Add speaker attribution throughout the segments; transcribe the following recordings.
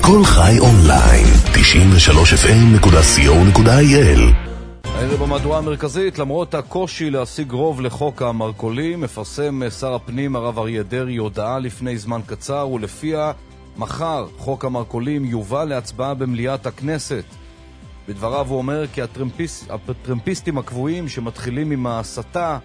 Speaker 1: כל חי אונליין, 93fm.co.il.
Speaker 2: הערב במהדורה המרכזית, למרות הקושי להשיג רוב לחוק המרכולים, מפרסם שר הפנים הרב אריה דרעי הודעה לפני זמן קצר, ולפיה מחר חוק המרכולים יובא להצבעה במליאת הכנסת. בדבריו הוא אומר כי הטרמפיסטים הקבועים שמתחילים עם ההסתה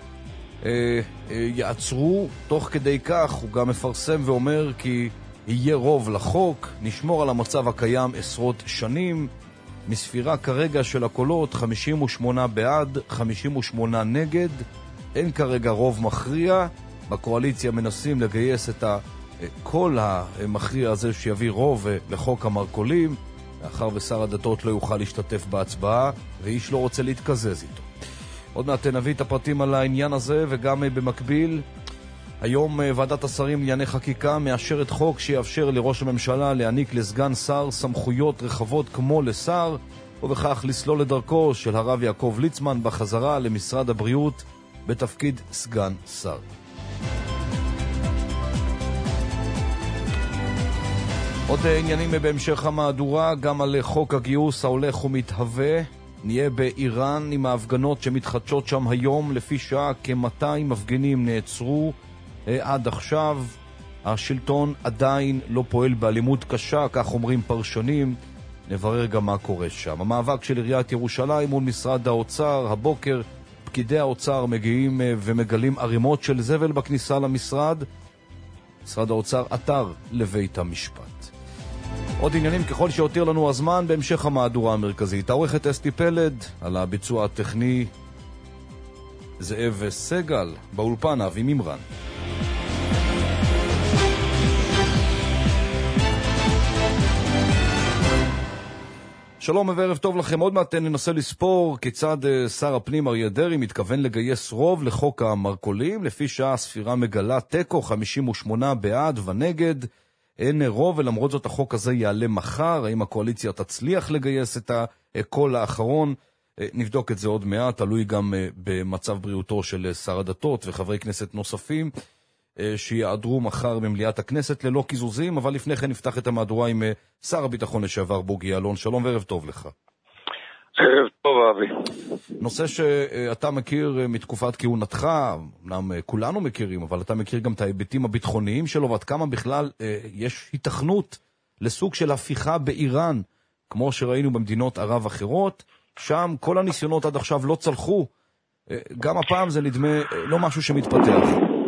Speaker 2: יעצרו. תוך כדי כך הוא גם מפרסם ואומר כי יהיה רוב לחוק, נשמור על המצב הקיים עשרות שנים. מספירה כרגע של הקולות, 58 בעד, 58 נגד, אין כרגע רוב מכריע. בקואליציה מנסים לגייס את הקול המכריע הזה שיביא רוב לחוק המרכולים, לאחר ושר הדתות לא יוכל להשתתף בהצבעה ואיש לא רוצה להתקזז איתו. עוד מעט נביא את הפרטים על העניין הזה, וגם במקביל היום ועדת השרים לענייני חקיקה מאשרת חוק שיאפשר לראש הממשלה להעניק לסגן שר סמכויות רחבות כמו לשר, ובכך לסלול לדרכו של הרב יעקב ליצמן בחזרה למשרד הבריאות בתפקיד סגן שר. עוד עניינים בהמשך המהדורה, גם על חוק הגיוס ההולך ומתהווה. נהיה באיראן עם ההפגנות שמתחדשות שם היום. לפי שעה כ-200 מפגינים נעצרו עד עכשיו. השלטון עדיין לא פועל באלימות קשה, כך אומרים פרשנים. נברר גם מה קורה שם. המאבק של עיריית ירושלים מול משרד האוצר. הבוקר פקידי האוצר מגיעים ומגלים ערימות של זבל בכניסה למשרד. משרד האוצר עתר לבית המשפט. עוד עניינים ככל שיותר לנו הזמן בהמשך המהדורה המרכזית. העורכת אסתי פלד, על הביצוע הטכני זאב סגל, באולפן אבי מימרן. שלום וערב טוב לכם. עוד מעט ננסה לספור כיצד שר הפנים אריה דרעי מתכוון לגייס רוב לחוק המרכולים. לפי שעה הספירה מגלה תיקו, 58 בעד ונגד. אין רוב, ולמרות זאת החוק הזה יעלה מחר. האם הקואליציה תצליח לגייס את הקול האחרון? נבדוק את זה עוד מעט, תלוי גם במצב בריאותו של שר הדתות וחברי כנסת נוספים שיעדרו מחר במליאת הכנסת ללא קיזוזים. אבל לפני כן נפתח את המהדורה עם שר הביטחון לשעבר בוגי יעלון. שלום וערב טוב לך.
Speaker 3: ערב טוב אבי.
Speaker 2: נושא שאתה מכיר מתקופת כהונתך, אמנם כולנו מכירים, אבל אתה מכיר גם את ההיבטים הביטחוניים שלו, ועד כמה בכלל יש התכנות לסוג של הפיכה באיראן, כמו שראינו במדינות ערב אחרות. שם כל הניסיונות עד עכשיו לא צלחו. גם הפעם זה נדמה לא משהו שמתפתח.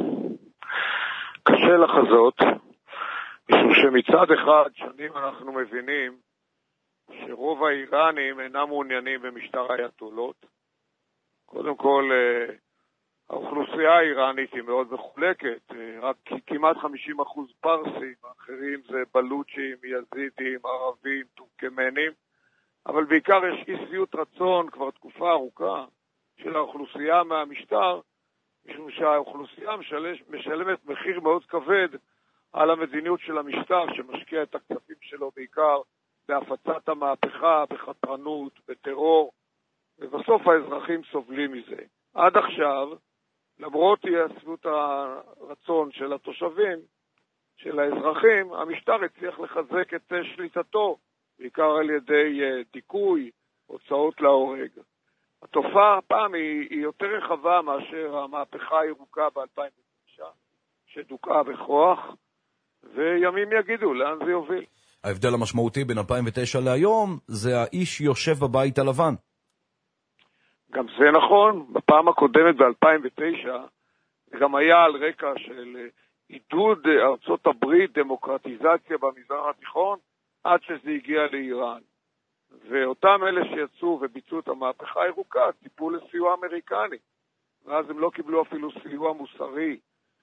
Speaker 3: קשה לחזות, משום שמצד אחד שנים אנחנו מבינים שרוב האיראנים אינם מעוניינים במשטר האייתולות. קודם כל, האוכלוסייה האיראנית היא מאוד מחולקת, רק כמעט 50% פרסים, האחרים זה בלוצ'ים, יזידים, ערבים, טורקמנים, אבל בעיקר יש אי שביעות רצון כבר תקופה ארוכה של האוכלוסייה מהמשטר, משום שהאוכלוסייה משלמת מחיר מאוד כבד על המדיניות של המשטר, שמשקיע את הכספים שלו בעיקר בהפצת המהפכה, בחתרנות, בטרור, ובסוף האזרחים סובלים מזה. עד עכשיו, למרות שביעות הרצון של התושבים, של האזרחים, המשטר הצליח לחזק את שליטתו, בעיקר על ידי דיכוי, הוצאות להורג. התופעה הפעם היא יותר רחבה מאשר המהפכה הירוקה ב-2009, שדוכאה בכוח, וימים יגידו לאן זה יוביל.
Speaker 2: ההבדל המשמעותי בין 2009 להיום זה האיש יושב בבית הלבן.
Speaker 3: גם זה נכון. בפעם הקודמת ב-2009 גם היה על רקע של עידוד ארצות הברית, דמוקרטיזציה במזרח התיכון, עד שזה הגיע לאיראן. ואותם אלה שיצאו וביצעו את המהפכה הירוקה טיפו לסיוע אמריקני. ואז הם לא קיבלו אפילו סיוע מוסרי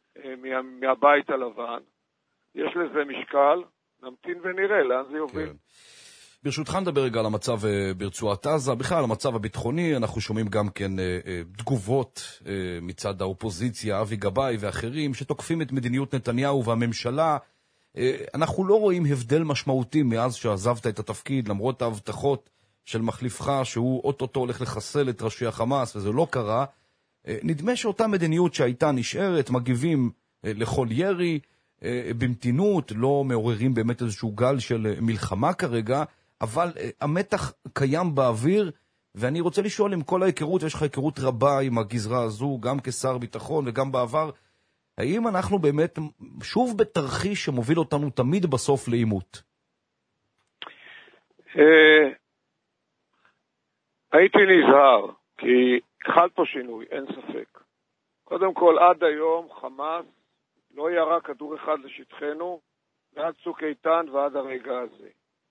Speaker 3: מהבית הלבן. יש לזה משקל. נמתין ונראה לאן זה יוביל. כן.
Speaker 2: ברשותך נדבר רגע על המצב ברצועת עזה, בכלל על המצב הביטחוני. אנחנו שומעים גם כן תגובות מצד האופוזיציה, אבי גבאי ואחרים, שתוקפים את מדיניות נתניהו והממשלה. אנחנו לא רואים הבדל משמעותי מאז שעזבת את התפקיד, למרות ההבטחות של מחליפך שהוא אוטוטו הולך לחסל את ראשי החמאס, וזה לא קרה. נדמה שאותה מדיניות שהייתה נשארת, מגיבים לכל ירי, במתינות, לא מעוררים באמת איזשהו גל של מלחמה כרגע, אבל המתח קיים באוויר, ואני רוצה לשאול עם כל ההיכרות, יש לך היכרות רבה עם הגזרה הזו, גם כשר ביטחון וגם בעבר, האם אנחנו באמת שוב בתרחיש שמוביל אותנו תמיד בסוף לעימות?
Speaker 3: הייתי נזהר, כי חל פה שינוי, אין ספק. קודם כל, עד היום חמאס לא ירה כדור אחד לשטחנו, ועד צוק איתן ועד הרגע הזה.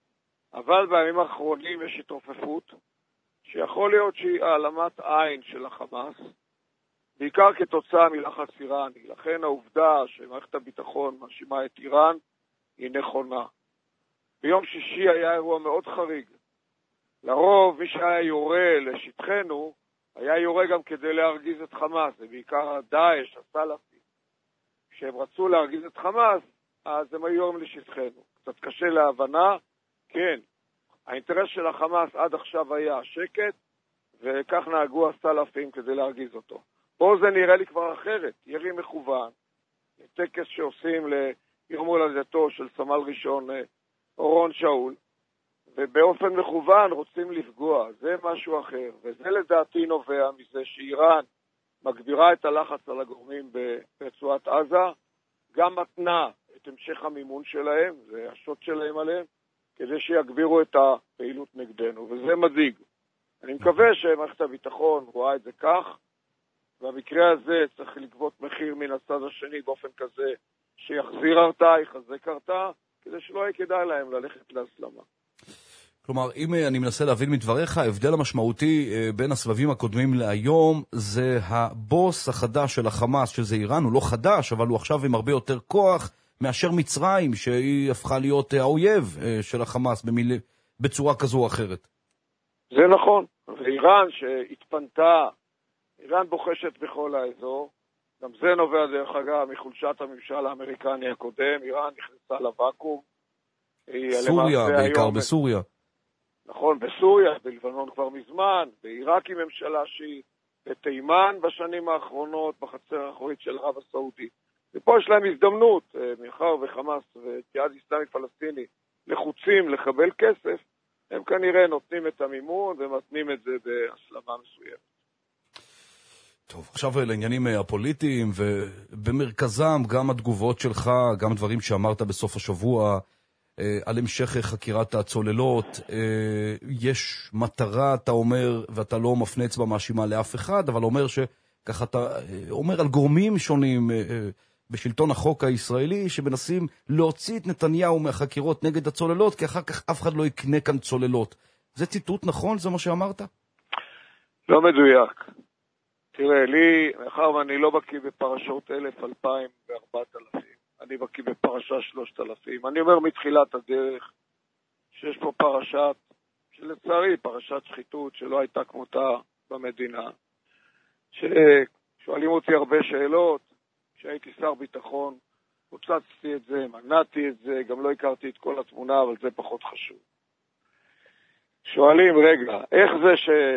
Speaker 3: אבל בימים האחרונים יש התרופפות, שיכול להיות שהיא העלמת עין של החמאס, בעיקר כתוצאה מלחץ איראני. לכן העובדה שמערכת הביטחון מאשימה את איראן היא נכונה. ביום שישי היה אירוע מאוד חריג. לרוב מי שהיה יורה לשטחנו, היה יורה גם כדי להרגיז את חמאס, זה בעיקר דאעש, הסלאפים. כשהם רצו להרגיז את חמאס, אז הם היו יורים לשטחנו. קצת קשה להבנה, כן. האינטרס של החמאס עד עכשיו היה שקט, וכך נהגו הסלאפים כדי להרגיז אותו. פה זה נראה לי כבר אחרת, ירי מכוון, טקס שעושים ליום הולדתו של סמל ראשון אורון שאול, ובאופן מכוון רוצים לפגוע, זה משהו אחר, וזה לדעתי נובע מזה שאיראן מגבירה את הלחץ על הגורמים ברצועת עזה, גם מתנה את המשך המימון שלהם, זה השוט שלהם עליהם, כדי שיגבירו את הפעילות נגדנו, וזה מדאיג. אני מקווה שמערכת הביטחון רואה את זה כך, והמקרה הזה צריך לגבות מחיר מן הצד השני באופן כזה שיחזיר הרתעה, יחזק הרתעה, כדי שלא יהיה כדאי להם ללכת להסלמה.
Speaker 2: כלומר, אם אני מנסה להבין מדבריך, ההבדל המשמעותי בין הסבבים הקודמים להיום זה הבוס החדש של החמאס, שזה איראן, הוא לא חדש, אבל הוא עכשיו עם הרבה יותר כוח מאשר מצרים, שהיא הפכה להיות האויב של החמאס בצורה כזו או אחרת.
Speaker 3: זה נכון, ואיראן שהתפנתה, איראן בוחשת בכל האזור, גם זה נובע דרך אגב מחולשת הממשל האמריקני הקודם, איראן נכנסה לוואקום.
Speaker 2: סוריה, בעיקר בסוריה.
Speaker 3: נכון, בסוריה, בלבנון כבר מזמן, בעיראק עם ממשלה שהיא, בתימן בשנים האחרונות, בחצר האחורית של ערב הסעודית. ופה יש להם הזדמנות, מאחר וחמאס וג'יהאד אסלאמי פלסטיני לחוצים לקבל כסף, הם כנראה נותנים את המימון ומתנים את זה בהסלמה מסוימת.
Speaker 2: טוב, עכשיו לעניינים הפוליטיים, ובמרכזם גם התגובות שלך, גם דברים שאמרת בסוף השבוע, על המשך חקירת הצוללות. יש מטרה, אתה אומר, ואתה לא מפנה אצבע מאשימה לאף אחד, אבל אומר שככה אתה אומר על גורמים שונים בשלטון החוק הישראלי, שמנסים להוציא את נתניהו מהחקירות נגד הצוללות, כי אחר כך אף אחד לא יקנה כאן צוללות. זה ציטוט נכון? זה מה שאמרת?
Speaker 3: לא מדויק. תראה, לי, מאחר ואני לא בקיא בפרשות 1,000, 2,000 ו-4,000, אני בקיא בפרשה 3,000. אני אומר מתחילת הדרך שיש פה פרשת, שלצערי פרשת שחיתות שלא הייתה כמותה במדינה, ששואלים אותי הרבה שאלות, כשהייתי שר ביטחון, הוצצתי את זה, מנעתי את זה, גם לא הכרתי את כל התמונה, אבל זה פחות חשוב. שואלים, רגע, איך זה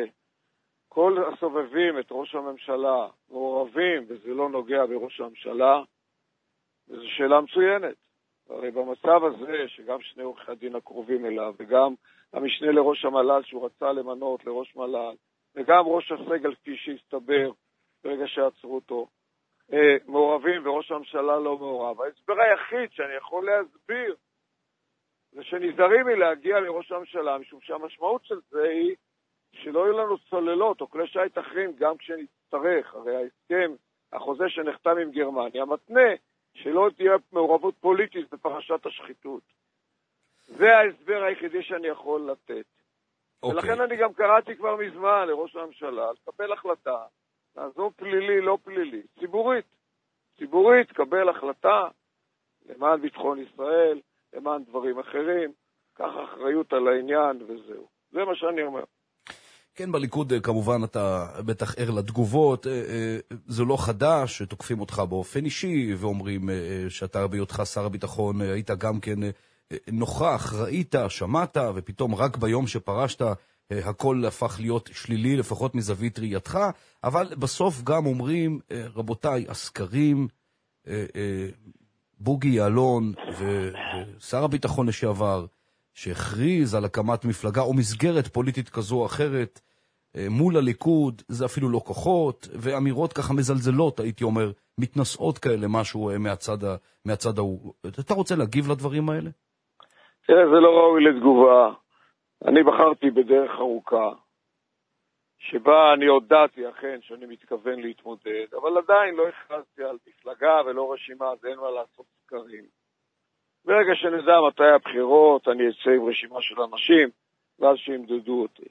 Speaker 3: שכל הסובבים את ראש הממשלה מעורבים, וזה לא נוגע בראש הממשלה, וזו שאלה מצוינת. הרי במצב הזה, שגם שני עורכי הדין הקרובים אליו, וגם המשנה לראש המל"ל שהוא רצה למנות לראש מל"ל, וגם ראש הסגל כפי שהסתבר ברגע שעצרו אותו, מעורבים וראש הממשלה לא מעורב. ההסבר היחיד שאני יכול להסביר זה שנזהרים מלהגיע לראש הממשלה, משום שהמשמעות של זה היא שלא יהיו לנו צוללות או כלי שיט אחרים גם כשנצטרך. הרי ההסכם, החוזה שנחתם עם גרמניה, מתנה שלא תהיה מעורבות פוליטית בפרשת השחיתות. זה ההסבר היחידי שאני יכול לתת. ולכן אני גם קראתי כבר מזמן לראש הממשלה לקבל החלטה, לעזור פלילי, לא פלילי, ציבורית, קבל החלטה למען ביטחון ישראל, למען דברים אחרים, כך אחריות על העניין וזהו. זה מה שאני אומר.
Speaker 2: כן, בליכוד כמובן אתה בטח ער לתגובות, זה לא חדש, שתוקפים אותך באופן אישי ואומרים שאתה בהיותך שר הביטחון היית גם כן נוכח, ראית, שמעת, ופתאום רק ביום שפרשת הכל הפך להיות שלילי, לפחות מזווית ראייתך, אבל בסוף גם אומרים, רבותיי, הסקרים בוגי יעלון ושר הביטחון לשעבר, שהכריז על הקמת מפלגה או מסגרת פוליטית כזו או אחרת, מול הליכוד, זה אפילו לא כוחות, ואמירות ככה מזלזלות, הייתי אומר, מתנשאות כאלה, משהו מהצד ההוא. אתה רוצה להגיב לדברים האלה?
Speaker 3: תראה, זה לא ראוי לתגובה. אני בחרתי בדרך ארוכה, שבה אני הודעתי אכן שאני מתכוון להתמודד, אבל עדיין לא הכרזתי על מפלגה ולא רשימה, אז אין מה לעשות סקרים. ברגע שנדע מתי הבחירות, אני אצא עם רשימה של אנשים, ואז שימדדו אותי.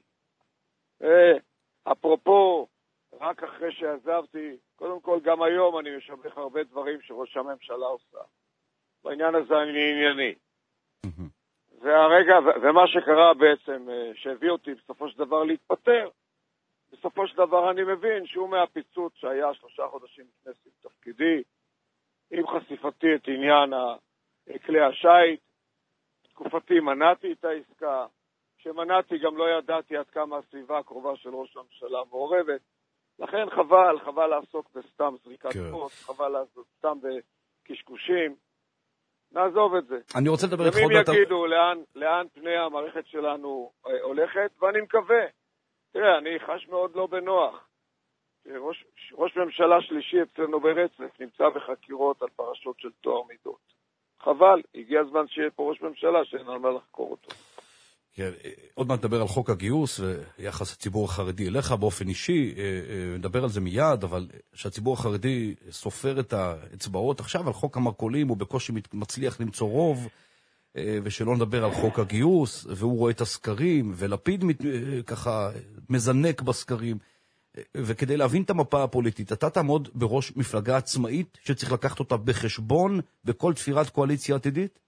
Speaker 3: אפרופו, רק אחרי שעזבתי, קודם כל גם היום אני משבח הרבה דברים שראש הממשלה עושה. בעניין הזה אני ענייני. ומה שקרה בעצם, שהביא אותי בסופו של דבר להתפטר, בסופו של דבר אני מבין שהוא מהפיצוץ שהיה 3 חודשים לפני תפקידי, עם חשיפתי את עניין כלי השייט, תקופתי מנעתי את העסקה, שמנעתי גם לא ידעתי עד כמה הסביבה הקרובה של ראש הממשלה מעורבת, לכן חבל לעסוק בסתם זריקת פוט, חבל לעסוק סתם בקשקושים, נעזוב את זה.
Speaker 2: אני רוצה לדבר איתך עוד
Speaker 3: ימים יגידו לאן פני המערכת שלנו הולכת, ואני מקווה. תראה, אני חש מאוד לא בנוח. ראש ממשלה שלישי אצלנו ברצף נמצא בחקירות על פרשות של טוהר מידות. חבל, הגיע הזמן שיהיה פה ראש ממשלה שאין על מה לחקור אותו.
Speaker 2: כן, עוד מעט נדבר על חוק הגיוס ויחס הציבור החרדי אליך באופן אישי, נדבר על זה מיד, אבל שהציבור החרדי סופר את האצבעות עכשיו על חוק המרכולים, הוא בקושי מצליח למצוא רוב, ושלא נדבר על חוק הגיוס, והוא רואה את הסקרים, ולפיד ככה מזנק בסקרים, וכדי להבין את המפה הפוליטית, אתה תעמוד בראש מפלגה עצמאית שצריך לקחת אותה בחשבון בכל תפירת קואליציה עתידית?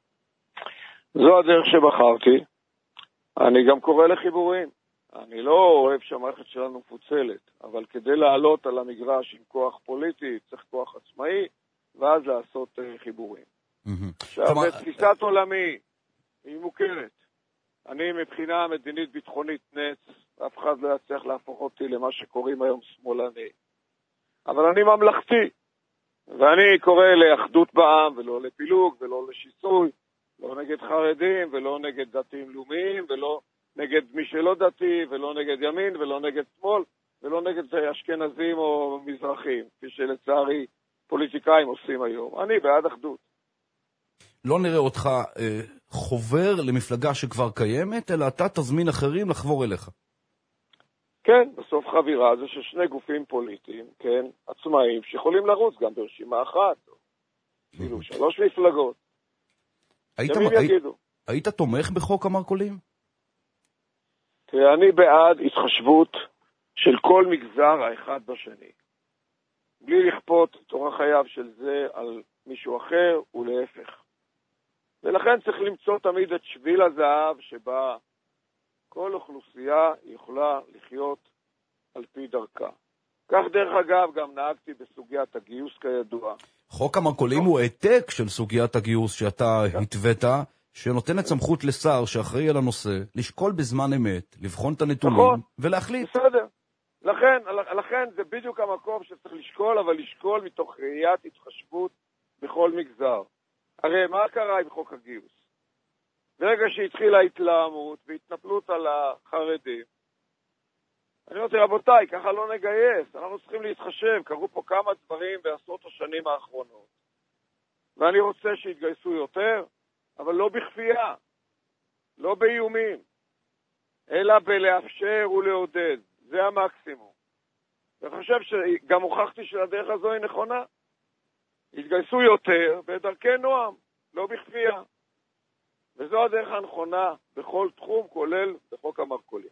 Speaker 3: זו הדרך שבחרתי. אני גם קורא לחיבורים. אני לא אוהב שהמערכת שלנו מפוצלת, אבל כדי לעלות על המגרש עם כוח פוליטי, צריך כוח עצמאי, ואז לעשות חיבורים. עכשיו, תפיסת עולמי היא מוכרת. אני מבחינה מדינית ביטחונית נץ, אף אחד לא יצליח להפוך אותי למה שקוראים היום שמאלני. אבל אני ממלכתי, ואני קורא לאחדות בעם, ולא לפילוג, ולא לשיסוי, לא נגד חרדים, ולא נגד דתיים לאומיים, ולא נגד מי שלא דתי, ולא נגד ימין, ולא נגד שמאל, ולא נגד אשכנזים או מזרחים, כפי שלצערי פוליטיקאים עושים היום. אני בעד אחדות.
Speaker 2: לא נראה אותך חובר למפלגה שכבר קיימת, אלא אתה תזמין אחרים לחבור אליך.
Speaker 3: כן, בסוף חבירה זה ששני גופים פוליטיים, כן, עצמאים, שיכולים לרוץ גם ברשימה אחת, אפילו 3 מפלגות.
Speaker 2: היית תומך בחוק המרכולים?
Speaker 3: תראה, אני בעד התחשבות של כל מגזר האחד בשני. בלי לכפות את אורח חייו של זה על מישהו אחר ולהפך. ולכן צריך למצוא תמיד את שביל הזהב שבה כל אוכלוסייה יכולה לחיות על פי דרכה. כך דרך אגב גם נהגתי בסוגיית הגיוס כידוע.
Speaker 2: חוק המרכולים הוא העתק של סוגיית הגיוס שאתה התווית, שנותנת סמכות לשר שאחראי על הנושא, לשקול בזמן אמת, לבחון את הנתונים ולהחליט.
Speaker 3: בסדר. לכן זה בדיוק המקום שצריך לשקול, אבל לשקול מתוך ראיית התחשבות בכל מגזר. הרי מה קרה עם חוק הגיוס? ברגע שהתחילה התלהמות והתנפלות על החרדים, אני אומר, רבותיי, ככה לא נגייס, אנחנו צריכים להתחשב, קרו פה כמה דברים בעשרות השנים האחרונות. ואני רוצה שיתגייסו יותר, אבל לא בכפייה, לא באיומים, אלא בלאפשר ולעודד, זה המקסימום. ואני חושב שגם הוכחתי שהדרך הזו היא נכונה. יתגייסו יותר בדרכי נועם, לא בכפייה. וזו הדרך הנכונה בכל תחום, כולל בחוק המרכולים.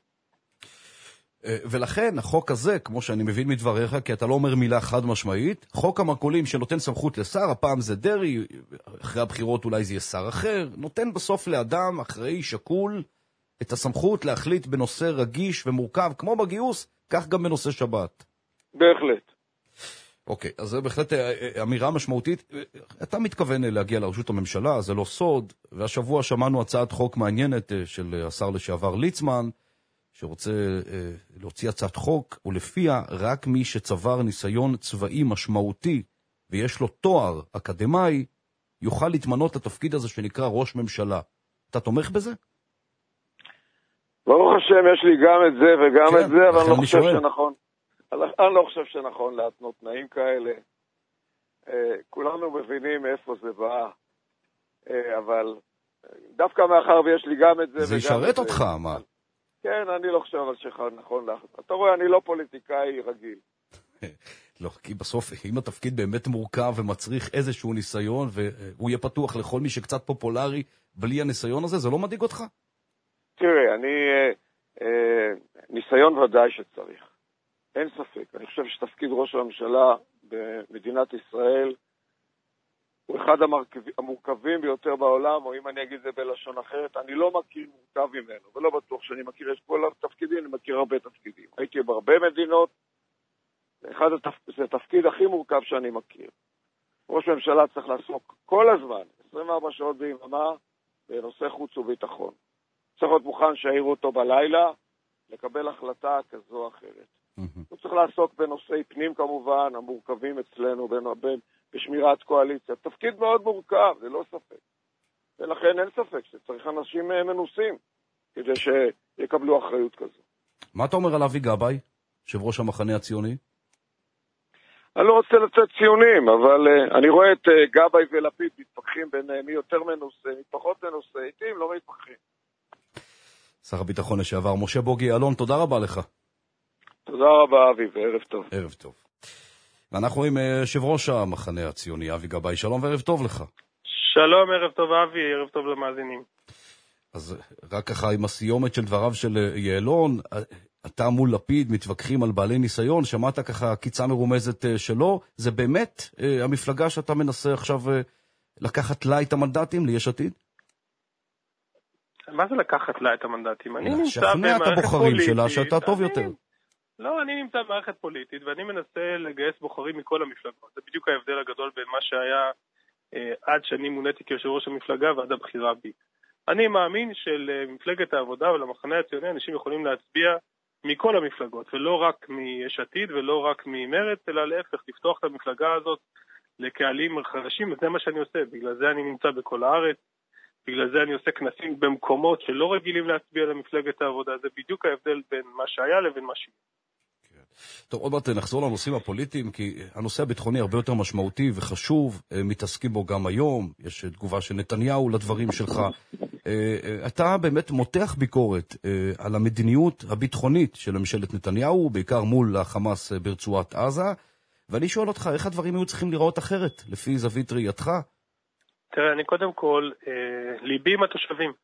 Speaker 2: ולכן החוק הזה, כמו שאני מבין מדבריך, כי אתה לא אומר מילה חד משמעית, חוק המרכולים שנותן סמכות לשר, הפעם זה דרי, אחרי הבחירות אולי זה יהיה שר אחר, נותן בסוף לאדם אחראי שקול את הסמכות להחליט בנושא רגיש ומורכב, כמו בגיוס, כך גם בנושא שבת.
Speaker 3: בהחלט.
Speaker 2: אוקיי, אז זה בהחלט אמירה משמעותית. אתה מתכוון להגיע לראשות הממשלה, זה לא סוד, והשבוע שמענו הצעת חוק מעניינת של השר לשעבר ליצמן, שרוצה להוציא הצעת חוק, ולפיה רק מי שצבר ניסיון צבאי משמעותי, ויש לו תואר אקדמי, יוכל להתמנות לתפקיד הזה שנקרא ראש ממשלה. אתה תומך בזה?
Speaker 3: ברוך השם, יש לי גם את זה וגם
Speaker 2: כן,
Speaker 3: את זה, אבל אני לא חושב שנכון להתנות תנאים כאלה. כולנו מבינים איפה זה בא, אבל דווקא מאחר ויש לי גם את זה וגם את זה.
Speaker 2: זה ישרת אותך, מה?
Speaker 3: כן, אני לא חושב על שנכון לך. אתה רואה, אני לא פוליטיקאי רגיל.
Speaker 2: לא, כי בסוף, אם התפקיד באמת מורכב ומצריך איזשהו ניסיון, והוא יהיה פתוח לכל מי שקצת פופולרי בלי הניסיון הזה, זה לא מדאיג אותך?
Speaker 3: תראה, ניסיון ודאי שצריך. אין ספק. אני חושב שתפקיד ראש הממשלה במדינת ישראל הוא אחד המורכבים ביותר בעולם, או אם אני אגיד זה בלשון אחרת, אני לא מכיר מורכב ממנו, ולא בטוח שאני מכיר את כל התפקידים, אני מכיר הרבה תפקידים. הייתי בהרבה מדינות, זה התפקיד הכי מורכב שאני מכיר. ראש ממשלה צריך לעסוק כל הזמן, 24 שעות ביממה, בנושא חוץ וביטחון. צריך להיות מוכן שיעירו אותו בלילה, לקבל החלטה כזו או אחרת. הוא צריך לעסוק בנושאי פנים כמובן, המורכבים אצלנו, בשמירת קואליציה. תפקיד מאוד מורכב, זה לא ספק. ולכן אין ספק שצריך אנשים מנוסים, כדי שיקבלו אחריות כזו. מה
Speaker 2: אתה אומר על אבי גבאי, יושב ראש המחנה הציוני?
Speaker 3: אני לא רוצה לתת ציונים, אבל אני רואה את גבאי ולפיד מתפחים בין מי יותר מנוסה, מי פחות מנוסה, איתים לא מתפחים.
Speaker 2: שר הביטחון לשעבר, משה בוגי יעלון, תודה רבה לך.
Speaker 3: תודה רבה אבי, וערב טוב.
Speaker 2: ערב טוב. ואנחנו עם יושב ראש המחנה הציוני, אבי גבאי, שלום וערב טוב לך.
Speaker 4: שלום, ערב טוב אבי, ערב טוב למאזינים.
Speaker 2: אז רק ככה עם הסיומת של דבריו של יעלון, אתה מול לפיד מתווכחים על בעלי ניסיון, שמעת ככה קיצה מרומזת שלו, זה באמת המפלגה שאתה מנסה עכשיו לקחת לה את המנדטים ליש עתיד?
Speaker 4: מה זה לקחת לה את המנדטים? אני נמצא
Speaker 2: שכנע את הבוחרים שלה שאתה טוב יותר.
Speaker 4: לא, אני נמצא במערכת פוליטית ואני מנסה לגייס בוחרים מכל המפלגות. זה בדיוק ההבדל הגדול בין מה שהיה עד שאני מוניתי כיושב ראש המפלגה ועד הבחירה בי. אני מאמין שלמפלגת העבודה ולמחנה הציוני אנשים יכולים להצביע מכל המפלגות, ולא רק מיש עתיד ולא רק ממרצ, אלא להפך, לפתוח את המפלגה הזאת לקהלים חדשים, וזה מה שאני עושה. בגלל זה אני נמצא בכל הארץ, בגלל זה אני עושה כנסים במקומות שלא רגילים להצביע למפלגת העבודה. זה בדיוק ההבדל בין מה שהיה לבין מה שיהיה.
Speaker 2: טוב, עוד מעט נחזור לנושאים הפוליטיים, כי הנושא הביטחוני הרבה יותר משמעותי וחשוב, מתעסקים בו גם היום, יש תגובה של נתניהו לדברים שלך. אתה באמת מותח ביקורת על המדיניות הביטחונית של ממשלת נתניהו, בעיקר מול החמאס ברצועת עזה, ואני שואל אותך, איך הדברים היו צריכים לראות אחרת, לפי זווית ראייתך?
Speaker 4: תראה, אני קודם כל, ליבי עם התושבים.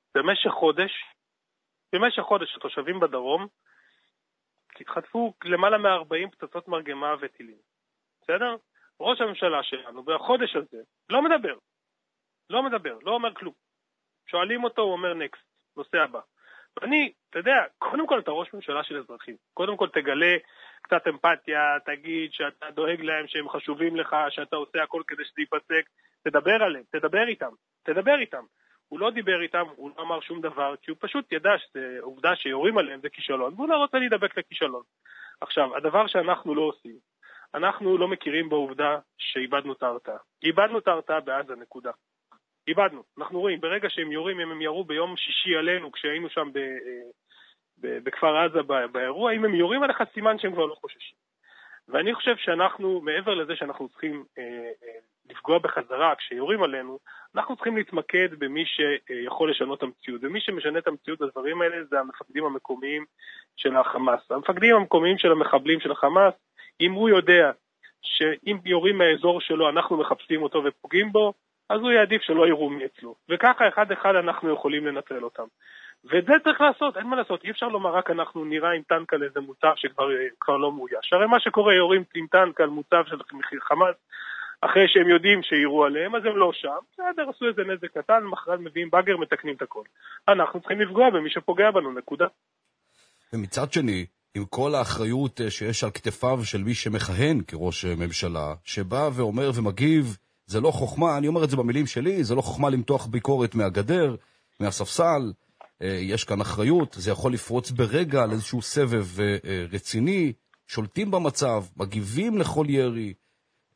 Speaker 4: במשך חודש התושבים בדרום, התחטפו למעלה מ-40 פצצות מרגמה וטילים. בסדר? ראש הממשלה שלנו בחודש הזה לא מדבר, לא אומר כלום. שואלים אותו, הוא אומר נקסט, נושא הבא. ואני, אתה יודע, קודם כל אתה ראש ממשלה של אזרחים. קודם כל תגלה קצת אמפתיה, תגיד שאתה דואג להם שהם חשובים לך, שאתה עושה הכל כדי שזה ייפסק. תדבר עליהם, תדבר איתם. הוא לא דיבר איתם, הוא לא אמר שום דבר, כי הוא פשוט ידע שזה עובדה שיורים עליהם זה כישלון, והוא לא רוצה להידבק לכישלון. עכשיו, הדבר שאנחנו לא עושים, אנחנו לא מכירים בעובדה שאיבדנו את ההרתעה. איבדנו את ההרתעה בעזה, נקודה. איבדנו. אנחנו רואים, ברגע שהם יורים, הם ירו ביום שישי עלינו, כשהיינו שם בכפר עזה באירוע, אם הם יורים עליך סימן שהם כבר לא חוששים. ואני חושב שאנחנו, מעבר לזה שאנחנו צריכים לפגוע בחזרה כשיורים עלינו, אנחנו צריכים להתמקד במי שיכול לשנות את המציאות. ומי שמשנה את המציאות בדברים האלה זה המפקדים המקומיים של החמאס. המפקדים המקומיים של המחבלים של החמאס, אם הוא יודע שאם יורים מהאזור שלו אנחנו מחפשים אותו ופוגעים בו, אז הוא יעדיף שלא יראו מאצלו. וככה אחד אחד אנחנו יכולים לנטרל אותם. ואת זה צריך לעשות, אין מה לעשות. אי אפשר לומר רק אנחנו נראה עם טנק על איזה מוצב שכבר לא מאויש. הרי מה שקורה, יורים עם טנק על מוצב של חמאס, אחרי שהם יודעים שיראו עליהם, אז הם לא שם. בסדר, עשו איזה נזק קטן, מחרת מביאים בגר, מתקנים את הכל. אנחנו צריכים לפגוע במי שפוגע בנו, נקודה.
Speaker 2: ומצד שני, עם כל האחריות שיש על כתפיו של מי שמכהן כראש ממשלה, שבא ואומר ומגיב, זה לא חוכמה, אני אומר את זה במילים שלי, זה לא חוכמה למתוח ביקורת מהגדר, מהספסל, יש כאן אחריות, זה יכול לפרוץ ברגע על איזשהו סבב רציני, שולטים במצב, מגיבים לכל ירי,